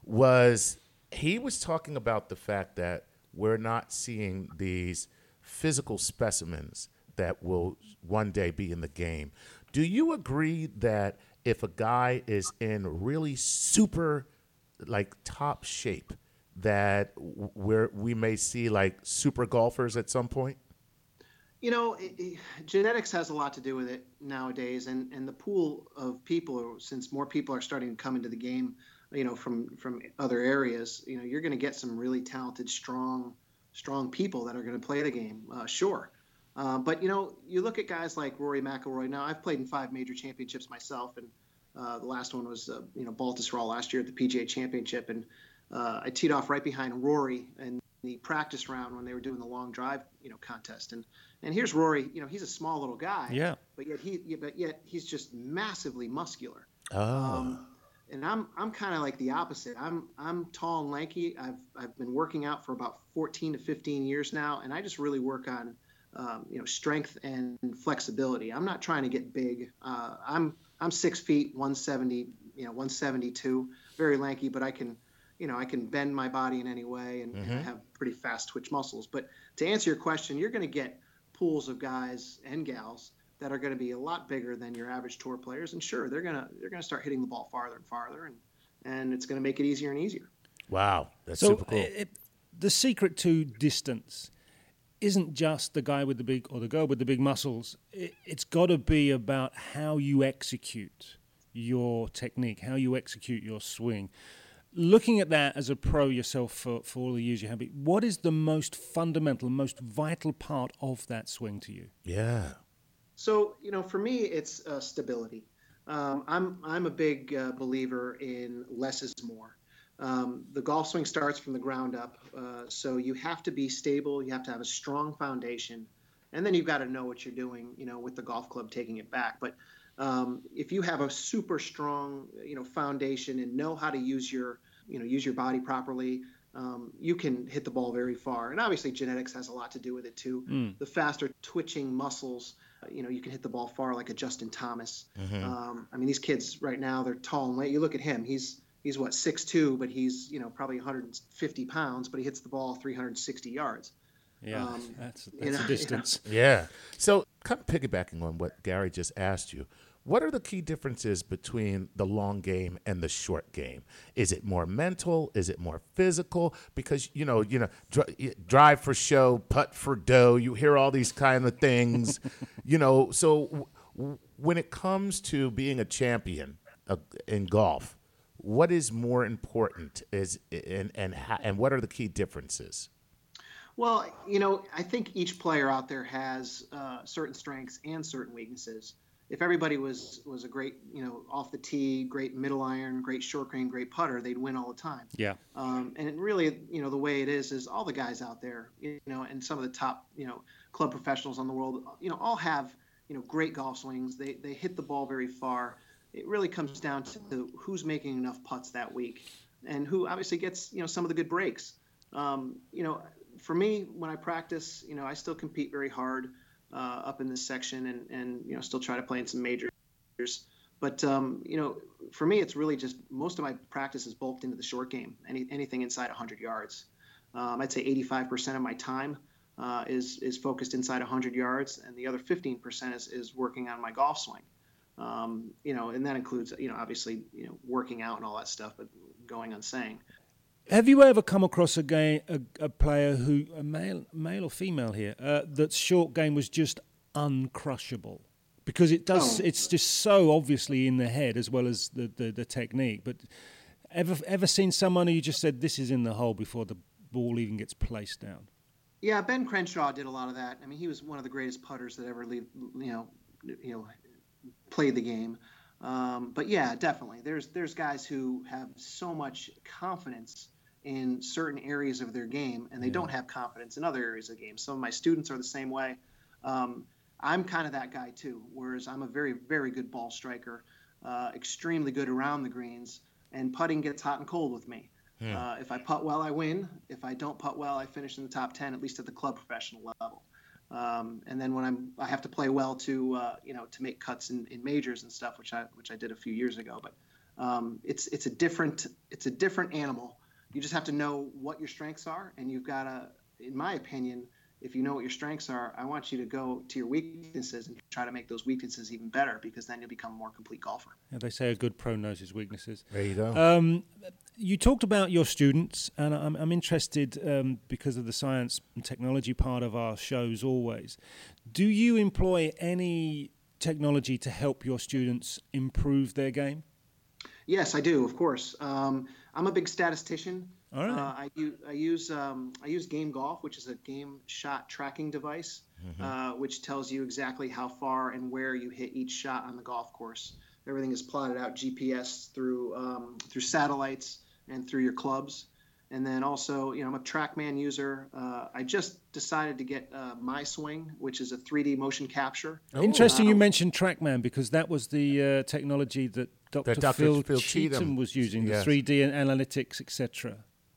Speaker 6: was he was talking about the fact that we're not seeing these physical specimens that will one day be in the game. Do you agree that if a guy is in really super, like, top shape, that we're, we may see, like, super golfers at some point?
Speaker 9: You know, it, it, genetics has a lot to do with it nowadays, and, and the pool of people, since more people are starting to come into the game, you know, from, from other areas, you know, you're going to get some really talented, strong, strong people that are going to play the game, uh, sure. Uh, but, you know, you look at guys like Rory McIlroy. Now, I've played in five major championships myself, and uh, the last one was, uh, you know, Baltusrol last year at the P G A Championship. And uh, I teed off right behind Rory in the practice round when they were doing the long drive, you know, contest. And and here's Rory. You know, he's a small little guy.
Speaker 5: Yeah.
Speaker 9: But yet he, but yet he's just massively muscular.
Speaker 6: Oh.
Speaker 9: Um, and I'm I'm kind of like the opposite. I'm I'm tall and lanky. I've I've been working out for about fourteen to fifteen years now, and I just really work on Um, you know, strength and flexibility. I'm not trying to get big. Uh, I'm I'm six feet, one seventy, you know, one seventy-two, very lanky, but I can, you know, I can bend my body in any way, and,
Speaker 6: Mm-hmm.
Speaker 9: and I have pretty fast twitch muscles. But to answer your question, you're going to get pools of guys and gals that are going to be a lot bigger than your average tour players, and sure, they're gonna they're gonna start hitting the ball farther and farther, and and it's going to make it easier and easier.
Speaker 6: Wow, that's
Speaker 5: So
Speaker 6: super cool.
Speaker 5: it, the secret to distance isn't just the guy with the big or the girl with the big muscles. It, it's got to be about how you execute your technique, how you execute your swing. Looking at that as a pro yourself for, for all the years you have, what is the most fundamental, most vital part of that swing to you?
Speaker 6: Yeah.
Speaker 9: So, you know, for me, it's uh, stability. Um, I'm I'm a big uh, believer in less is more. Um, the golf swing starts from the ground up, uh, so you have to be stable. You have to have a strong foundation, and then you've got to know what you're doing. You know, with the golf club taking it back. But um, if you have a super strong, you know, foundation and know how to use your, you know, use your body properly, um, you can hit the ball very far. And obviously, genetics has a lot to do with it too.
Speaker 5: Mm.
Speaker 9: The faster twitching muscles. You know, you can hit the ball far like a Justin Thomas.
Speaker 6: Mm-hmm.
Speaker 9: Um, I mean, these kids right now, they're tall and late. You look at him, he's he's what, six two, but he's, you know, probably one hundred fifty pounds, but he hits the ball three hundred sixty yards.
Speaker 5: Yeah,
Speaker 9: Um,
Speaker 5: that's,
Speaker 9: you
Speaker 5: that's
Speaker 9: know,
Speaker 5: a distance.
Speaker 6: Yeah. So, kind of piggybacking on what Gary just asked you, what are the key differences between the long game and the short game? Is it more mental? Is it more physical? Because, you know, you know, dri- drive for show, putt for dough. You hear all these kind of things, you know. So, w- when it comes to being a champion uh, in golf, what is more important? Is and and ha- and what are the key differences?
Speaker 9: Well, you know, I think each player out there has uh, certain strengths and certain weaknesses. If everybody was was a great, you know, off the tee, great middle iron, great short game, great putter, they'd win all the time.
Speaker 5: Yeah.
Speaker 9: Um, and it really, you know, the way it is, is all the guys out there, you know, and some of the top, you know, club professionals on the world, you know, all have, you know, great golf swings. They they hit the ball very far. It really comes down to who's making enough putts that week, and who obviously gets, you know, some of the good breaks. Um, you know, for me, when I practice, you know, I still compete very hard uh, up in this section, and and you know, still try to play in some majors. But um, you know, for me, it's really just most of my practice is bulked into the short game. Any anything inside one hundred yards. Um, I'd say eighty-five percent of my time uh, is is focused inside one hundred yards, and the other fifteen percent is is working on my golf swing. Um, you know, and that includes, you know, obviously, you know, working out and all that stuff, but going on saying.
Speaker 10: Have you ever come across a game, a, a player who, a male, male or female here, uh, that short game was just uncrushable? Because it does, oh. it's just so obviously in the head as well as the, the, the technique. But ever ever seen someone who you just said, this is in the hole before the ball even gets placed down?
Speaker 9: Yeah, Ben Crenshaw did a lot of that. I mean, he was one of the greatest putters that ever leave, you know, you know, played the game. Um, but yeah, definitely. There's there's guys who have so much confidence in certain areas of their game, and they yeah. don't have confidence in other areas of the game. Some of my students are the same way. Um, I'm kind of that guy too, whereas I'm a very, very good ball striker, uh, extremely good around the greens, and putting gets hot and cold with me. Hmm. Uh, if I putt well, I win. If I don't putt well, I finish in the top ten, at least at the club professional level. Um, and then when I'm, I have to play well to, uh, you know, to make cuts in, in majors and stuff, which I, which I did a few years ago. But um, it's, it's a different, it's a different animal. You just have to know what your strengths are, and you've got to, in my opinion, if you know what your strengths are, I want you to go to your weaknesses and try to make those weaknesses even better, because then you'll become a more complete golfer.
Speaker 10: Yeah, they say a good pro knows his weaknesses.
Speaker 6: There you go.
Speaker 10: Um, you talked about your students, and I'm, I'm interested um, because of the science and technology part of our shows always. Do you employ any technology to help your students improve their game?
Speaker 9: Yes, I do, of course. Um, I'm a big statistician.
Speaker 10: All right.
Speaker 9: Uh, I use I use um, I use Game Golf, which is a game shot tracking device, mm-hmm. uh, which tells you exactly how far and where you hit each shot on the golf course. Everything is plotted out G P S through um, through satellites and through your clubs. And then also, you know, I'm a TrackMan user. Uh, I just decided to get uh, MySwing, which is a three D motion capture.
Speaker 10: Oh. Interesting, uh, you mentioned TrackMan, because that was the uh, technology that Doctor
Speaker 6: Doctor
Speaker 10: Phil,
Speaker 6: Phil
Speaker 10: Cheetham,
Speaker 6: Cheetham
Speaker 10: was using,
Speaker 6: yes.
Speaker 10: the three D analytics, et cetera.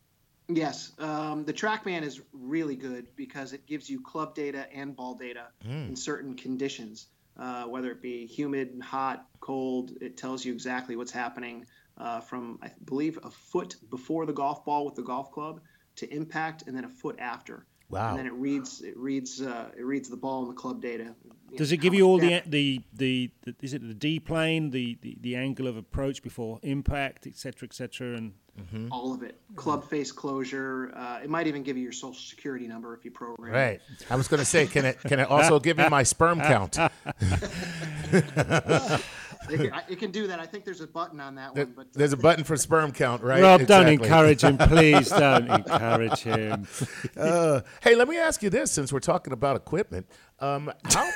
Speaker 9: Yes, um, the TrackMan is really good because it gives you club data and ball data mm. in certain conditions, uh, whether it be humid, hot, cold. It tells you exactly what's happening uh, from, I believe, a foot before the golf ball with the golf club to impact, and then a foot after.
Speaker 6: Wow!
Speaker 9: And then it reads it reads uh, it reads the ball and the club data.
Speaker 10: Does it give you all the, the the the is it the D plane, the, the, the angle of approach before impact, et cetera, et cetera, and
Speaker 9: mm-hmm. all of it, club face closure. Uh, it might even give you your social security number if you program.
Speaker 6: Right. I was going to say, can it can it also give you my sperm count?
Speaker 9: It can, it can do that. I think there's a button on that
Speaker 6: there,
Speaker 9: one. But
Speaker 6: there's a button for sperm count, right?
Speaker 10: Rob,
Speaker 6: exactly.
Speaker 10: Don't encourage him, please. Don't encourage him.
Speaker 6: Uh, hey, let me ask you this: since we're talking about equipment, um, how,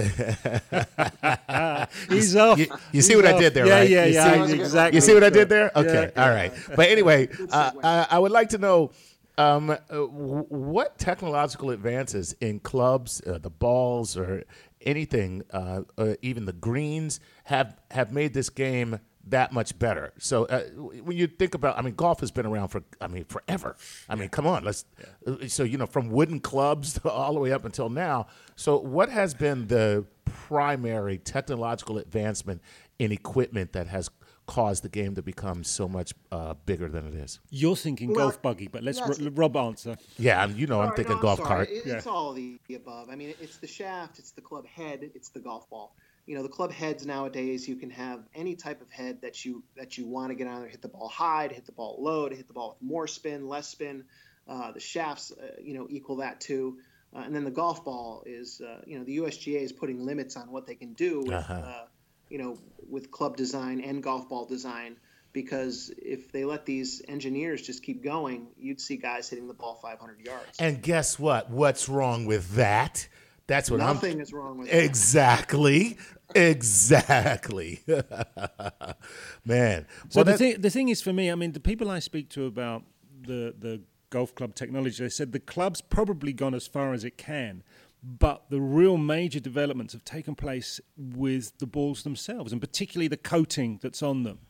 Speaker 10: he's off.
Speaker 6: You, you see
Speaker 10: he's
Speaker 6: what
Speaker 10: off.
Speaker 6: I did there,
Speaker 10: yeah,
Speaker 6: right?
Speaker 10: Yeah,
Speaker 6: you
Speaker 10: yeah,
Speaker 6: see,
Speaker 10: exactly.
Speaker 6: You see what I did there? Okay,
Speaker 10: yeah,
Speaker 6: all
Speaker 10: yeah.
Speaker 6: right. But anyway, uh, I, I would like to know. Um, uh, w- what technological advances in clubs, uh, the balls, or anything, uh, uh, even the greens, have, have made this game that much better? So uh, when you think about, I mean, golf has been around for, I mean, forever. I mean, come on, let's. Yeah. So you know, from wooden clubs all the way up until now. So what has been the primary technological advancement in equipment that has caused the game to become so much uh, bigger than it is?
Speaker 10: You're thinking well, golf buggy, but let's r- Rob answer.
Speaker 6: Yeah, you know, I'm
Speaker 9: right,
Speaker 6: thinking
Speaker 9: no,
Speaker 6: golf
Speaker 9: I'm
Speaker 6: cart.
Speaker 9: It,
Speaker 6: yeah.
Speaker 9: It's all the above. I mean, it's the shaft, it's the club head, it's the golf ball. You know, the club heads nowadays, you can have any type of head that you that you want to get on there, hit the ball high, to hit the ball low, to hit the ball with more spin, less spin. Uh, the shafts, uh, you know, equal that too. Uh, and then the golf ball is, uh, you know, the U S G A is putting limits on what they can do with, uh-huh. uh, you know, with club design and golf ball design. Because if they let these engineers just keep going, you'd see guys hitting the ball five hundred yards.
Speaker 6: And guess what? What's wrong with that? That's what
Speaker 9: Nothing
Speaker 6: I'm.
Speaker 9: Nothing is wrong with
Speaker 6: exactly.
Speaker 9: that.
Speaker 6: Exactly. Man.
Speaker 10: So
Speaker 6: well,
Speaker 10: the
Speaker 6: that,
Speaker 10: thing, the thing is, for me, I mean, the people I speak to about the the golf club technology, they said the club's probably gone as far as it can, but the real major developments have taken place with the balls themselves, and particularly the coating that's on them.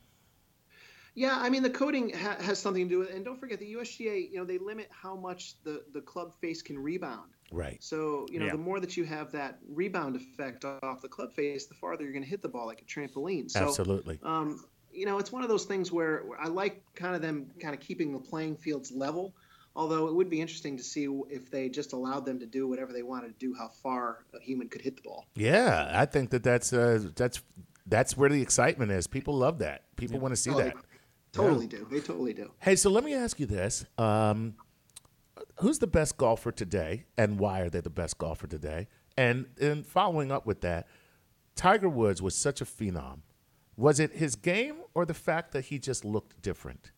Speaker 9: Yeah, I mean, the coating ha- has something to do with it. And don't forget, the U S G A, you know, they limit how much the, the club face can rebound.
Speaker 6: Right.
Speaker 9: So, you know,
Speaker 10: Yeah.
Speaker 9: the more that you have that rebound effect off the club face, the farther you're going to hit the ball like a trampoline. So,
Speaker 6: Absolutely.
Speaker 9: Um, you know, it's one of those things where, where I like kind of them kind of keeping the playing fields level. Although it would be interesting to see if they just allowed them to do whatever they wanted to do, how far a human could hit the ball.
Speaker 6: Yeah, I think that that's uh, that's that's where the excitement is. People love that. People yeah. want to see
Speaker 9: oh,
Speaker 6: that.
Speaker 9: They totally
Speaker 6: yeah.
Speaker 9: do. They totally do.
Speaker 6: Hey, so let me ask you this: um, who's the best golfer today, and why are they the best golfer today? And and following up with that, Tiger Woods was such a phenom. Was it his game or the fact that he just looked different?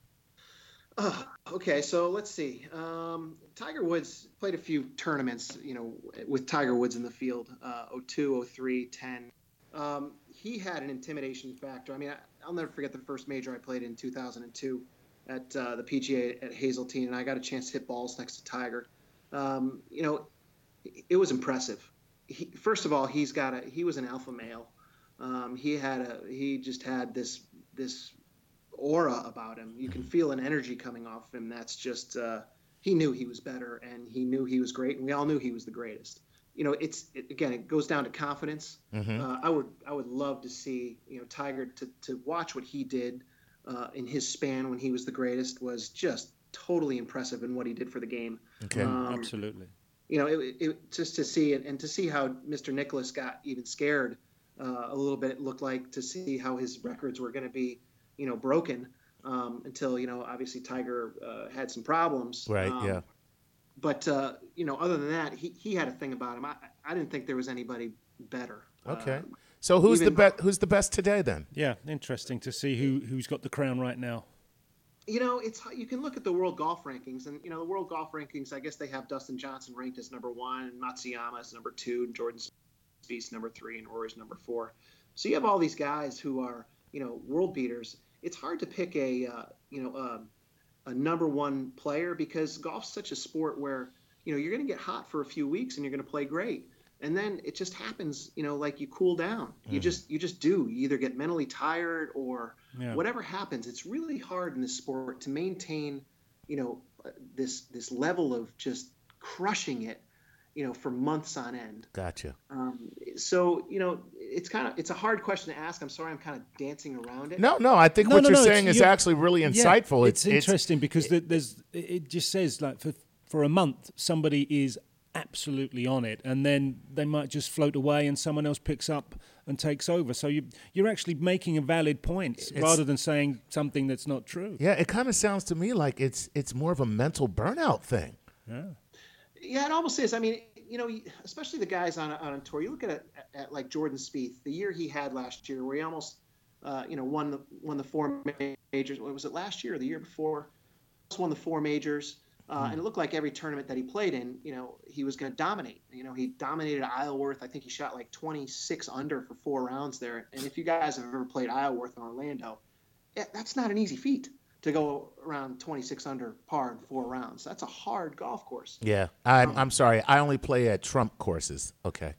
Speaker 9: Uh, okay, so let's see. Um, Tiger Woods played a few tournaments, you know, with Tiger Woods in the field, uh, oh two, oh three, ten. Um, he had an intimidation factor. I mean, I, I'll never forget the first major I played in two thousand two at uh, the P G A at Hazeltine, and I got a chance to hit balls next to Tiger. Um, you know, it was impressive. He, first of all, he's got a he was an alpha male. Um, he had a he just had this this. aura about him. You can feel an energy coming off him. That's just uh, he knew he was better, and he knew he was great, and we all knew he was the greatest. You know, it's it, again, it goes down to confidence. Mm-hmm. Uh, I would I would love to see you know Tiger to to watch what he did uh, in his span when he was the greatest was just totally impressive in what he did for the game.
Speaker 10: Okay, um, absolutely.
Speaker 9: You know, it, it just to see it and to see how Mister Nicklaus got even scared uh, a little bit. It looked like to see how his records were going to be. You know, broken um, until, you know, obviously Tiger uh, had some problems.
Speaker 6: Right,
Speaker 9: um,
Speaker 6: yeah.
Speaker 9: But, uh, you know, other than that, he, he had a thing about him. I, I didn't think there was anybody better.
Speaker 6: Okay.
Speaker 9: Um,
Speaker 6: so who's
Speaker 9: even,
Speaker 6: the best who's the best today then?
Speaker 10: Yeah, interesting to see who, who's got the crown right now.
Speaker 9: You know, it's you can look at the world golf rankings, and, you know, the world golf rankings, I guess they have Dustin Johnson ranked as number one, and Matsuyama as number two, and Jordan Spieth number three, and Rory's number four. So you have all these guys who are, you know, world beaters. It's hard to pick a uh, you know uh, a number one player because golf's such a sport where you know you're going to get hot for a few weeks and you're going to play great, and then it just happens you know like you cool down. Mm. You just you just do. You either get mentally tired or yeah. whatever happens. It's really hard in this sport to maintain you know this this level of just crushing it. You know, for months on end.
Speaker 6: Gotcha.
Speaker 9: Um, so, you know, it's kind of, it's a hard question to ask. I'm sorry, I'm kind of dancing around it.
Speaker 6: No, no, I think
Speaker 10: no,
Speaker 6: what
Speaker 10: no,
Speaker 6: you're
Speaker 10: no,
Speaker 6: saying is
Speaker 10: you're,
Speaker 6: actually really insightful.
Speaker 10: Yeah, it's, it's interesting
Speaker 6: it's,
Speaker 10: because it, there's, it just says like for, for a month, somebody is absolutely on it and then they might just float away and someone else picks up and takes over. So you, you're actually making a valid point it's, rather than saying something that's not true.
Speaker 6: Yeah, it kind of sounds to me like it's, it's more of a mental burnout thing.
Speaker 10: Yeah.
Speaker 9: Yeah, it almost is. I mean, you know, especially the guys on on a tour. You look at it at, at like Jordan Spieth, the year he had last year, where he almost, uh, you know, won the won the four majors. What was it last year or the year before? Almost won the four majors, uh, mm. and it looked like every tournament that he played in, you know, he was going to dominate. You know, he dominated Isleworth. I think he shot like twenty-six under for four rounds there. And if you guys have ever played Isleworth in Orlando, yeah, that's not an easy feat. To go around twenty-six under par in four rounds. That's a hard golf course.
Speaker 6: Yeah. I'm, um, I'm sorry. I only play at Trump courses. Okay.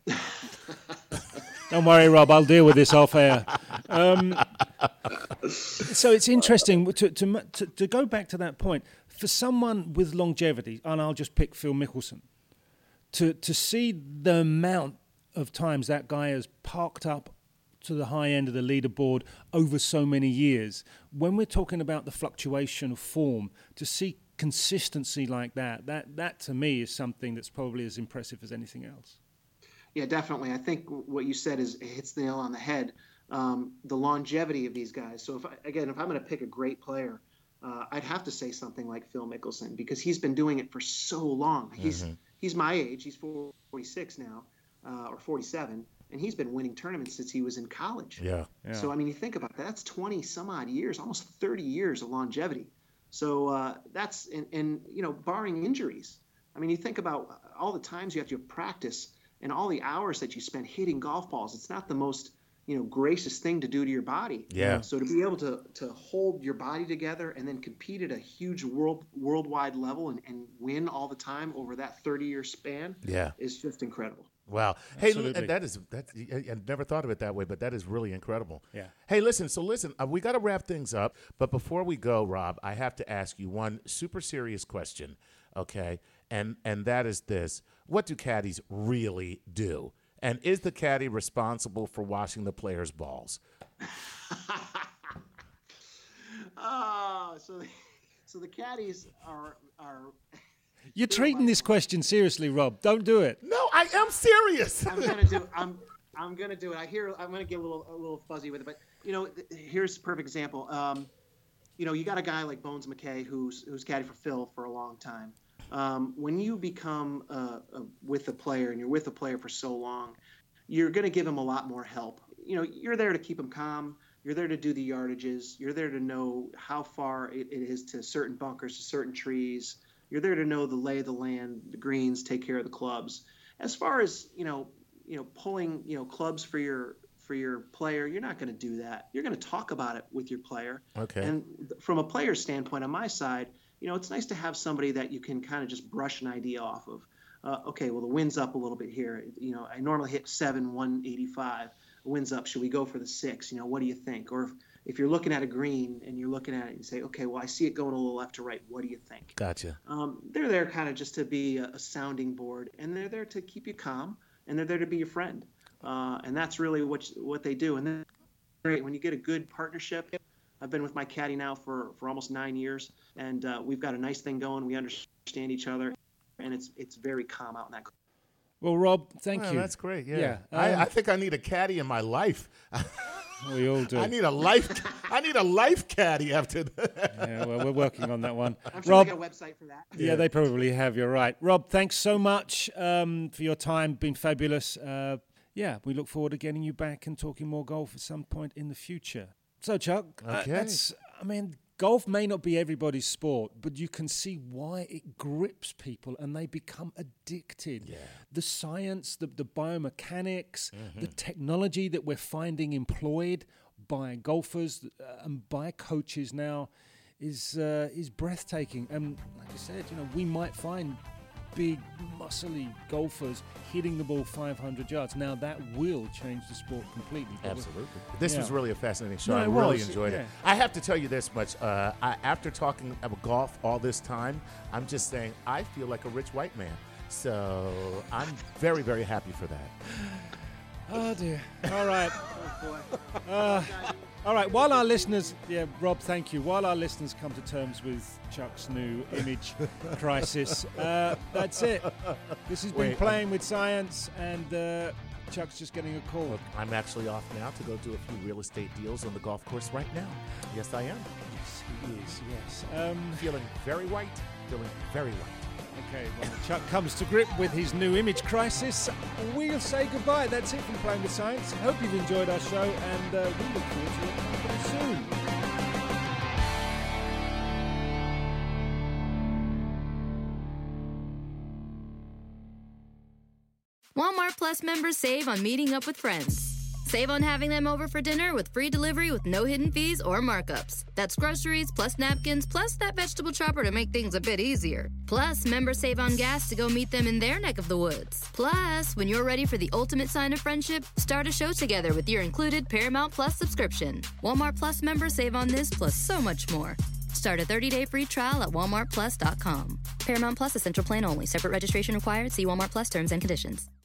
Speaker 10: Don't worry, Rob. I'll deal with this off air. Um, so it's interesting to, to, to, to go back to that point. For someone with longevity, and I'll just pick Phil Mickelson, to, to see the amount of times that guy has parked up to the high end of the leaderboard over so many years. When we're talking about the fluctuation of form, to see consistency like that, that that to me is something that's probably as impressive as anything else.
Speaker 9: Yeah, definitely. I think what you said is it hits the nail on the head. Um, the longevity of these guys. So if I, again, if I'm going to pick a great player, uh, I'd have to say something like Phil Mickelson because he's been doing it for so long. He's mm-hmm. he's my age. He's forty-six now, uh, or forty-seven. And he's been winning tournaments since he was in college.
Speaker 6: Yeah, yeah.
Speaker 9: So, I mean, you think about that. That's twenty some odd years, almost thirty years of longevity. So uh, that's, and, and, you know, barring injuries. I mean, you think about all the times you have to practice and all the hours that you spend hitting golf balls. It's not the most, you you know, gracious thing to do to your body.
Speaker 6: Yeah.
Speaker 9: So to be able to to hold your body together and then compete at a huge world worldwide level and, and win all the time over that thirty year span
Speaker 6: yeah.
Speaker 9: is just incredible.
Speaker 6: Wow.
Speaker 10: Absolutely.
Speaker 6: Hey, that is that. I never thought of it that way, but that is really incredible.
Speaker 10: Yeah.
Speaker 6: Hey, listen. So listen, uh, we got to wrap things up. But before we go, Rob, I have to ask you one super serious question. Okay, and and that is this: what do caddies really do? And is the caddy responsible for washing the players' balls?
Speaker 9: Oh, so the, so the caddies are are.
Speaker 10: You're treating this question seriously, Rob. Don't do it.
Speaker 6: No, I am serious.
Speaker 9: I'm gonna do. I'm. I'm gonna do it. I hear. I'm gonna get a little. A little fuzzy with it, but you know, th- here's a perfect example. Um, you know, you got a guy like Bones McKay who's who's caddy for Phil for a long time. Um, when you become uh, uh, with a player and you're with a player for so long, you're gonna give him a lot more help. You know, you're there to keep him calm. You're there to do the yardages. You're there to know how far it, it is to certain bunkers, to certain trees. You're there to know the lay of the land, the greens, take care of the clubs. As far as, you know, you know, pulling, you know, clubs for your for your player, you're not going to do that. You're going to talk about it with your player.
Speaker 6: Okay.
Speaker 9: And th- from a player standpoint, on my side, you know, it's nice to have somebody that you can kind of just brush an idea off of. Uh, okay, well, the wind's up a little bit here. You know, I normally hit seven, one eighty-five. The wind's up. Should we go for the six? You know, what do you think? Or if, if you're looking at a green and you're looking at it and you say, okay, well, I see it going a little left to right. What do you think?
Speaker 6: Gotcha.
Speaker 9: Um, they're there kind of just to be a, a sounding board, and they're there to keep you calm, and they're there to be your friend. Uh, and that's really what what they do. And then great when you get a good partnership. I've been with my caddy now for, for almost nine years, and uh, we've got a nice thing going. We understand each other, and it's it's very calm out in that.
Speaker 10: Well, Rob, thank
Speaker 6: Well,
Speaker 10: you.
Speaker 6: That's great. Yeah.
Speaker 10: Yeah,
Speaker 6: I,
Speaker 10: um,
Speaker 6: I think I need a caddy in my life.
Speaker 10: We all do.
Speaker 6: I need a life. I need a life caddy after that.
Speaker 10: Yeah, well, we're working on that one.
Speaker 9: I'm sure
Speaker 10: Rob,
Speaker 9: they got a website for that.
Speaker 10: yeah, they probably have. You're right. Rob, thanks so much um, for your time. Been fabulous. Uh, yeah, we look forward to getting you back and talking more golf at some point in the future. So, Chuck, uh,
Speaker 6: Okay.
Speaker 10: that's, I mean, golf may not be everybody's sport, but you can see why it grips people and they become addicted.
Speaker 6: Yeah.
Speaker 10: The science, the, the biomechanics, the technology that we're finding employed by golfers uh, and by coaches now is uh, is breathtaking. And like I said, you know, we might find big, muscly golfers hitting the ball five hundred yards. Now, that will change the sport completely. But
Speaker 6: Absolutely. This
Speaker 10: Yeah.
Speaker 6: was really a fascinating show.
Speaker 10: No,
Speaker 6: I
Speaker 10: it
Speaker 6: really
Speaker 10: was,
Speaker 6: enjoyed
Speaker 10: yeah.
Speaker 6: it. I have to tell you this much. Uh, I, after talking about golf all this time, I'm just saying I feel like a rich white man. So I'm very, very happy for that.
Speaker 10: Oh, dear. All right. Uh, all right. While our listeners, yeah, Rob, thank you. While our listeners come to terms with Chuck's new image crisis, uh, that's it. This has been
Speaker 6: Wait,
Speaker 10: Playing with Science, and uh, Chuck's just getting a call.
Speaker 6: Look, I'm actually off now to go do a few real estate deals on the golf course right now. Yes, I am.
Speaker 10: Yes, he is. Yes. Um,
Speaker 6: Feeling very white. Feeling very white.
Speaker 10: okay. When Chuck comes to grip with his new image crisis, we'll say goodbye. That's it from Playing with Science. Hope you've enjoyed our show, and uh, we look forward to your company soon.
Speaker 4: Walmart Plus members save on meeting up with friends. Save on having them over for dinner with free delivery with no hidden fees or markups. That's groceries plus napkins plus that vegetable chopper to make things a bit easier. Plus, members save on gas to go meet them in their neck of the woods. Plus, when you're ready for the ultimate sign of friendship, start a show together with your included Paramount Plus subscription. Walmart Plus members save on this plus so much more. Start a thirty-day free trial at walmart plus dot com. Paramount Plus Essential Plan only. Separate registration required. See Walmart Plus terms and conditions.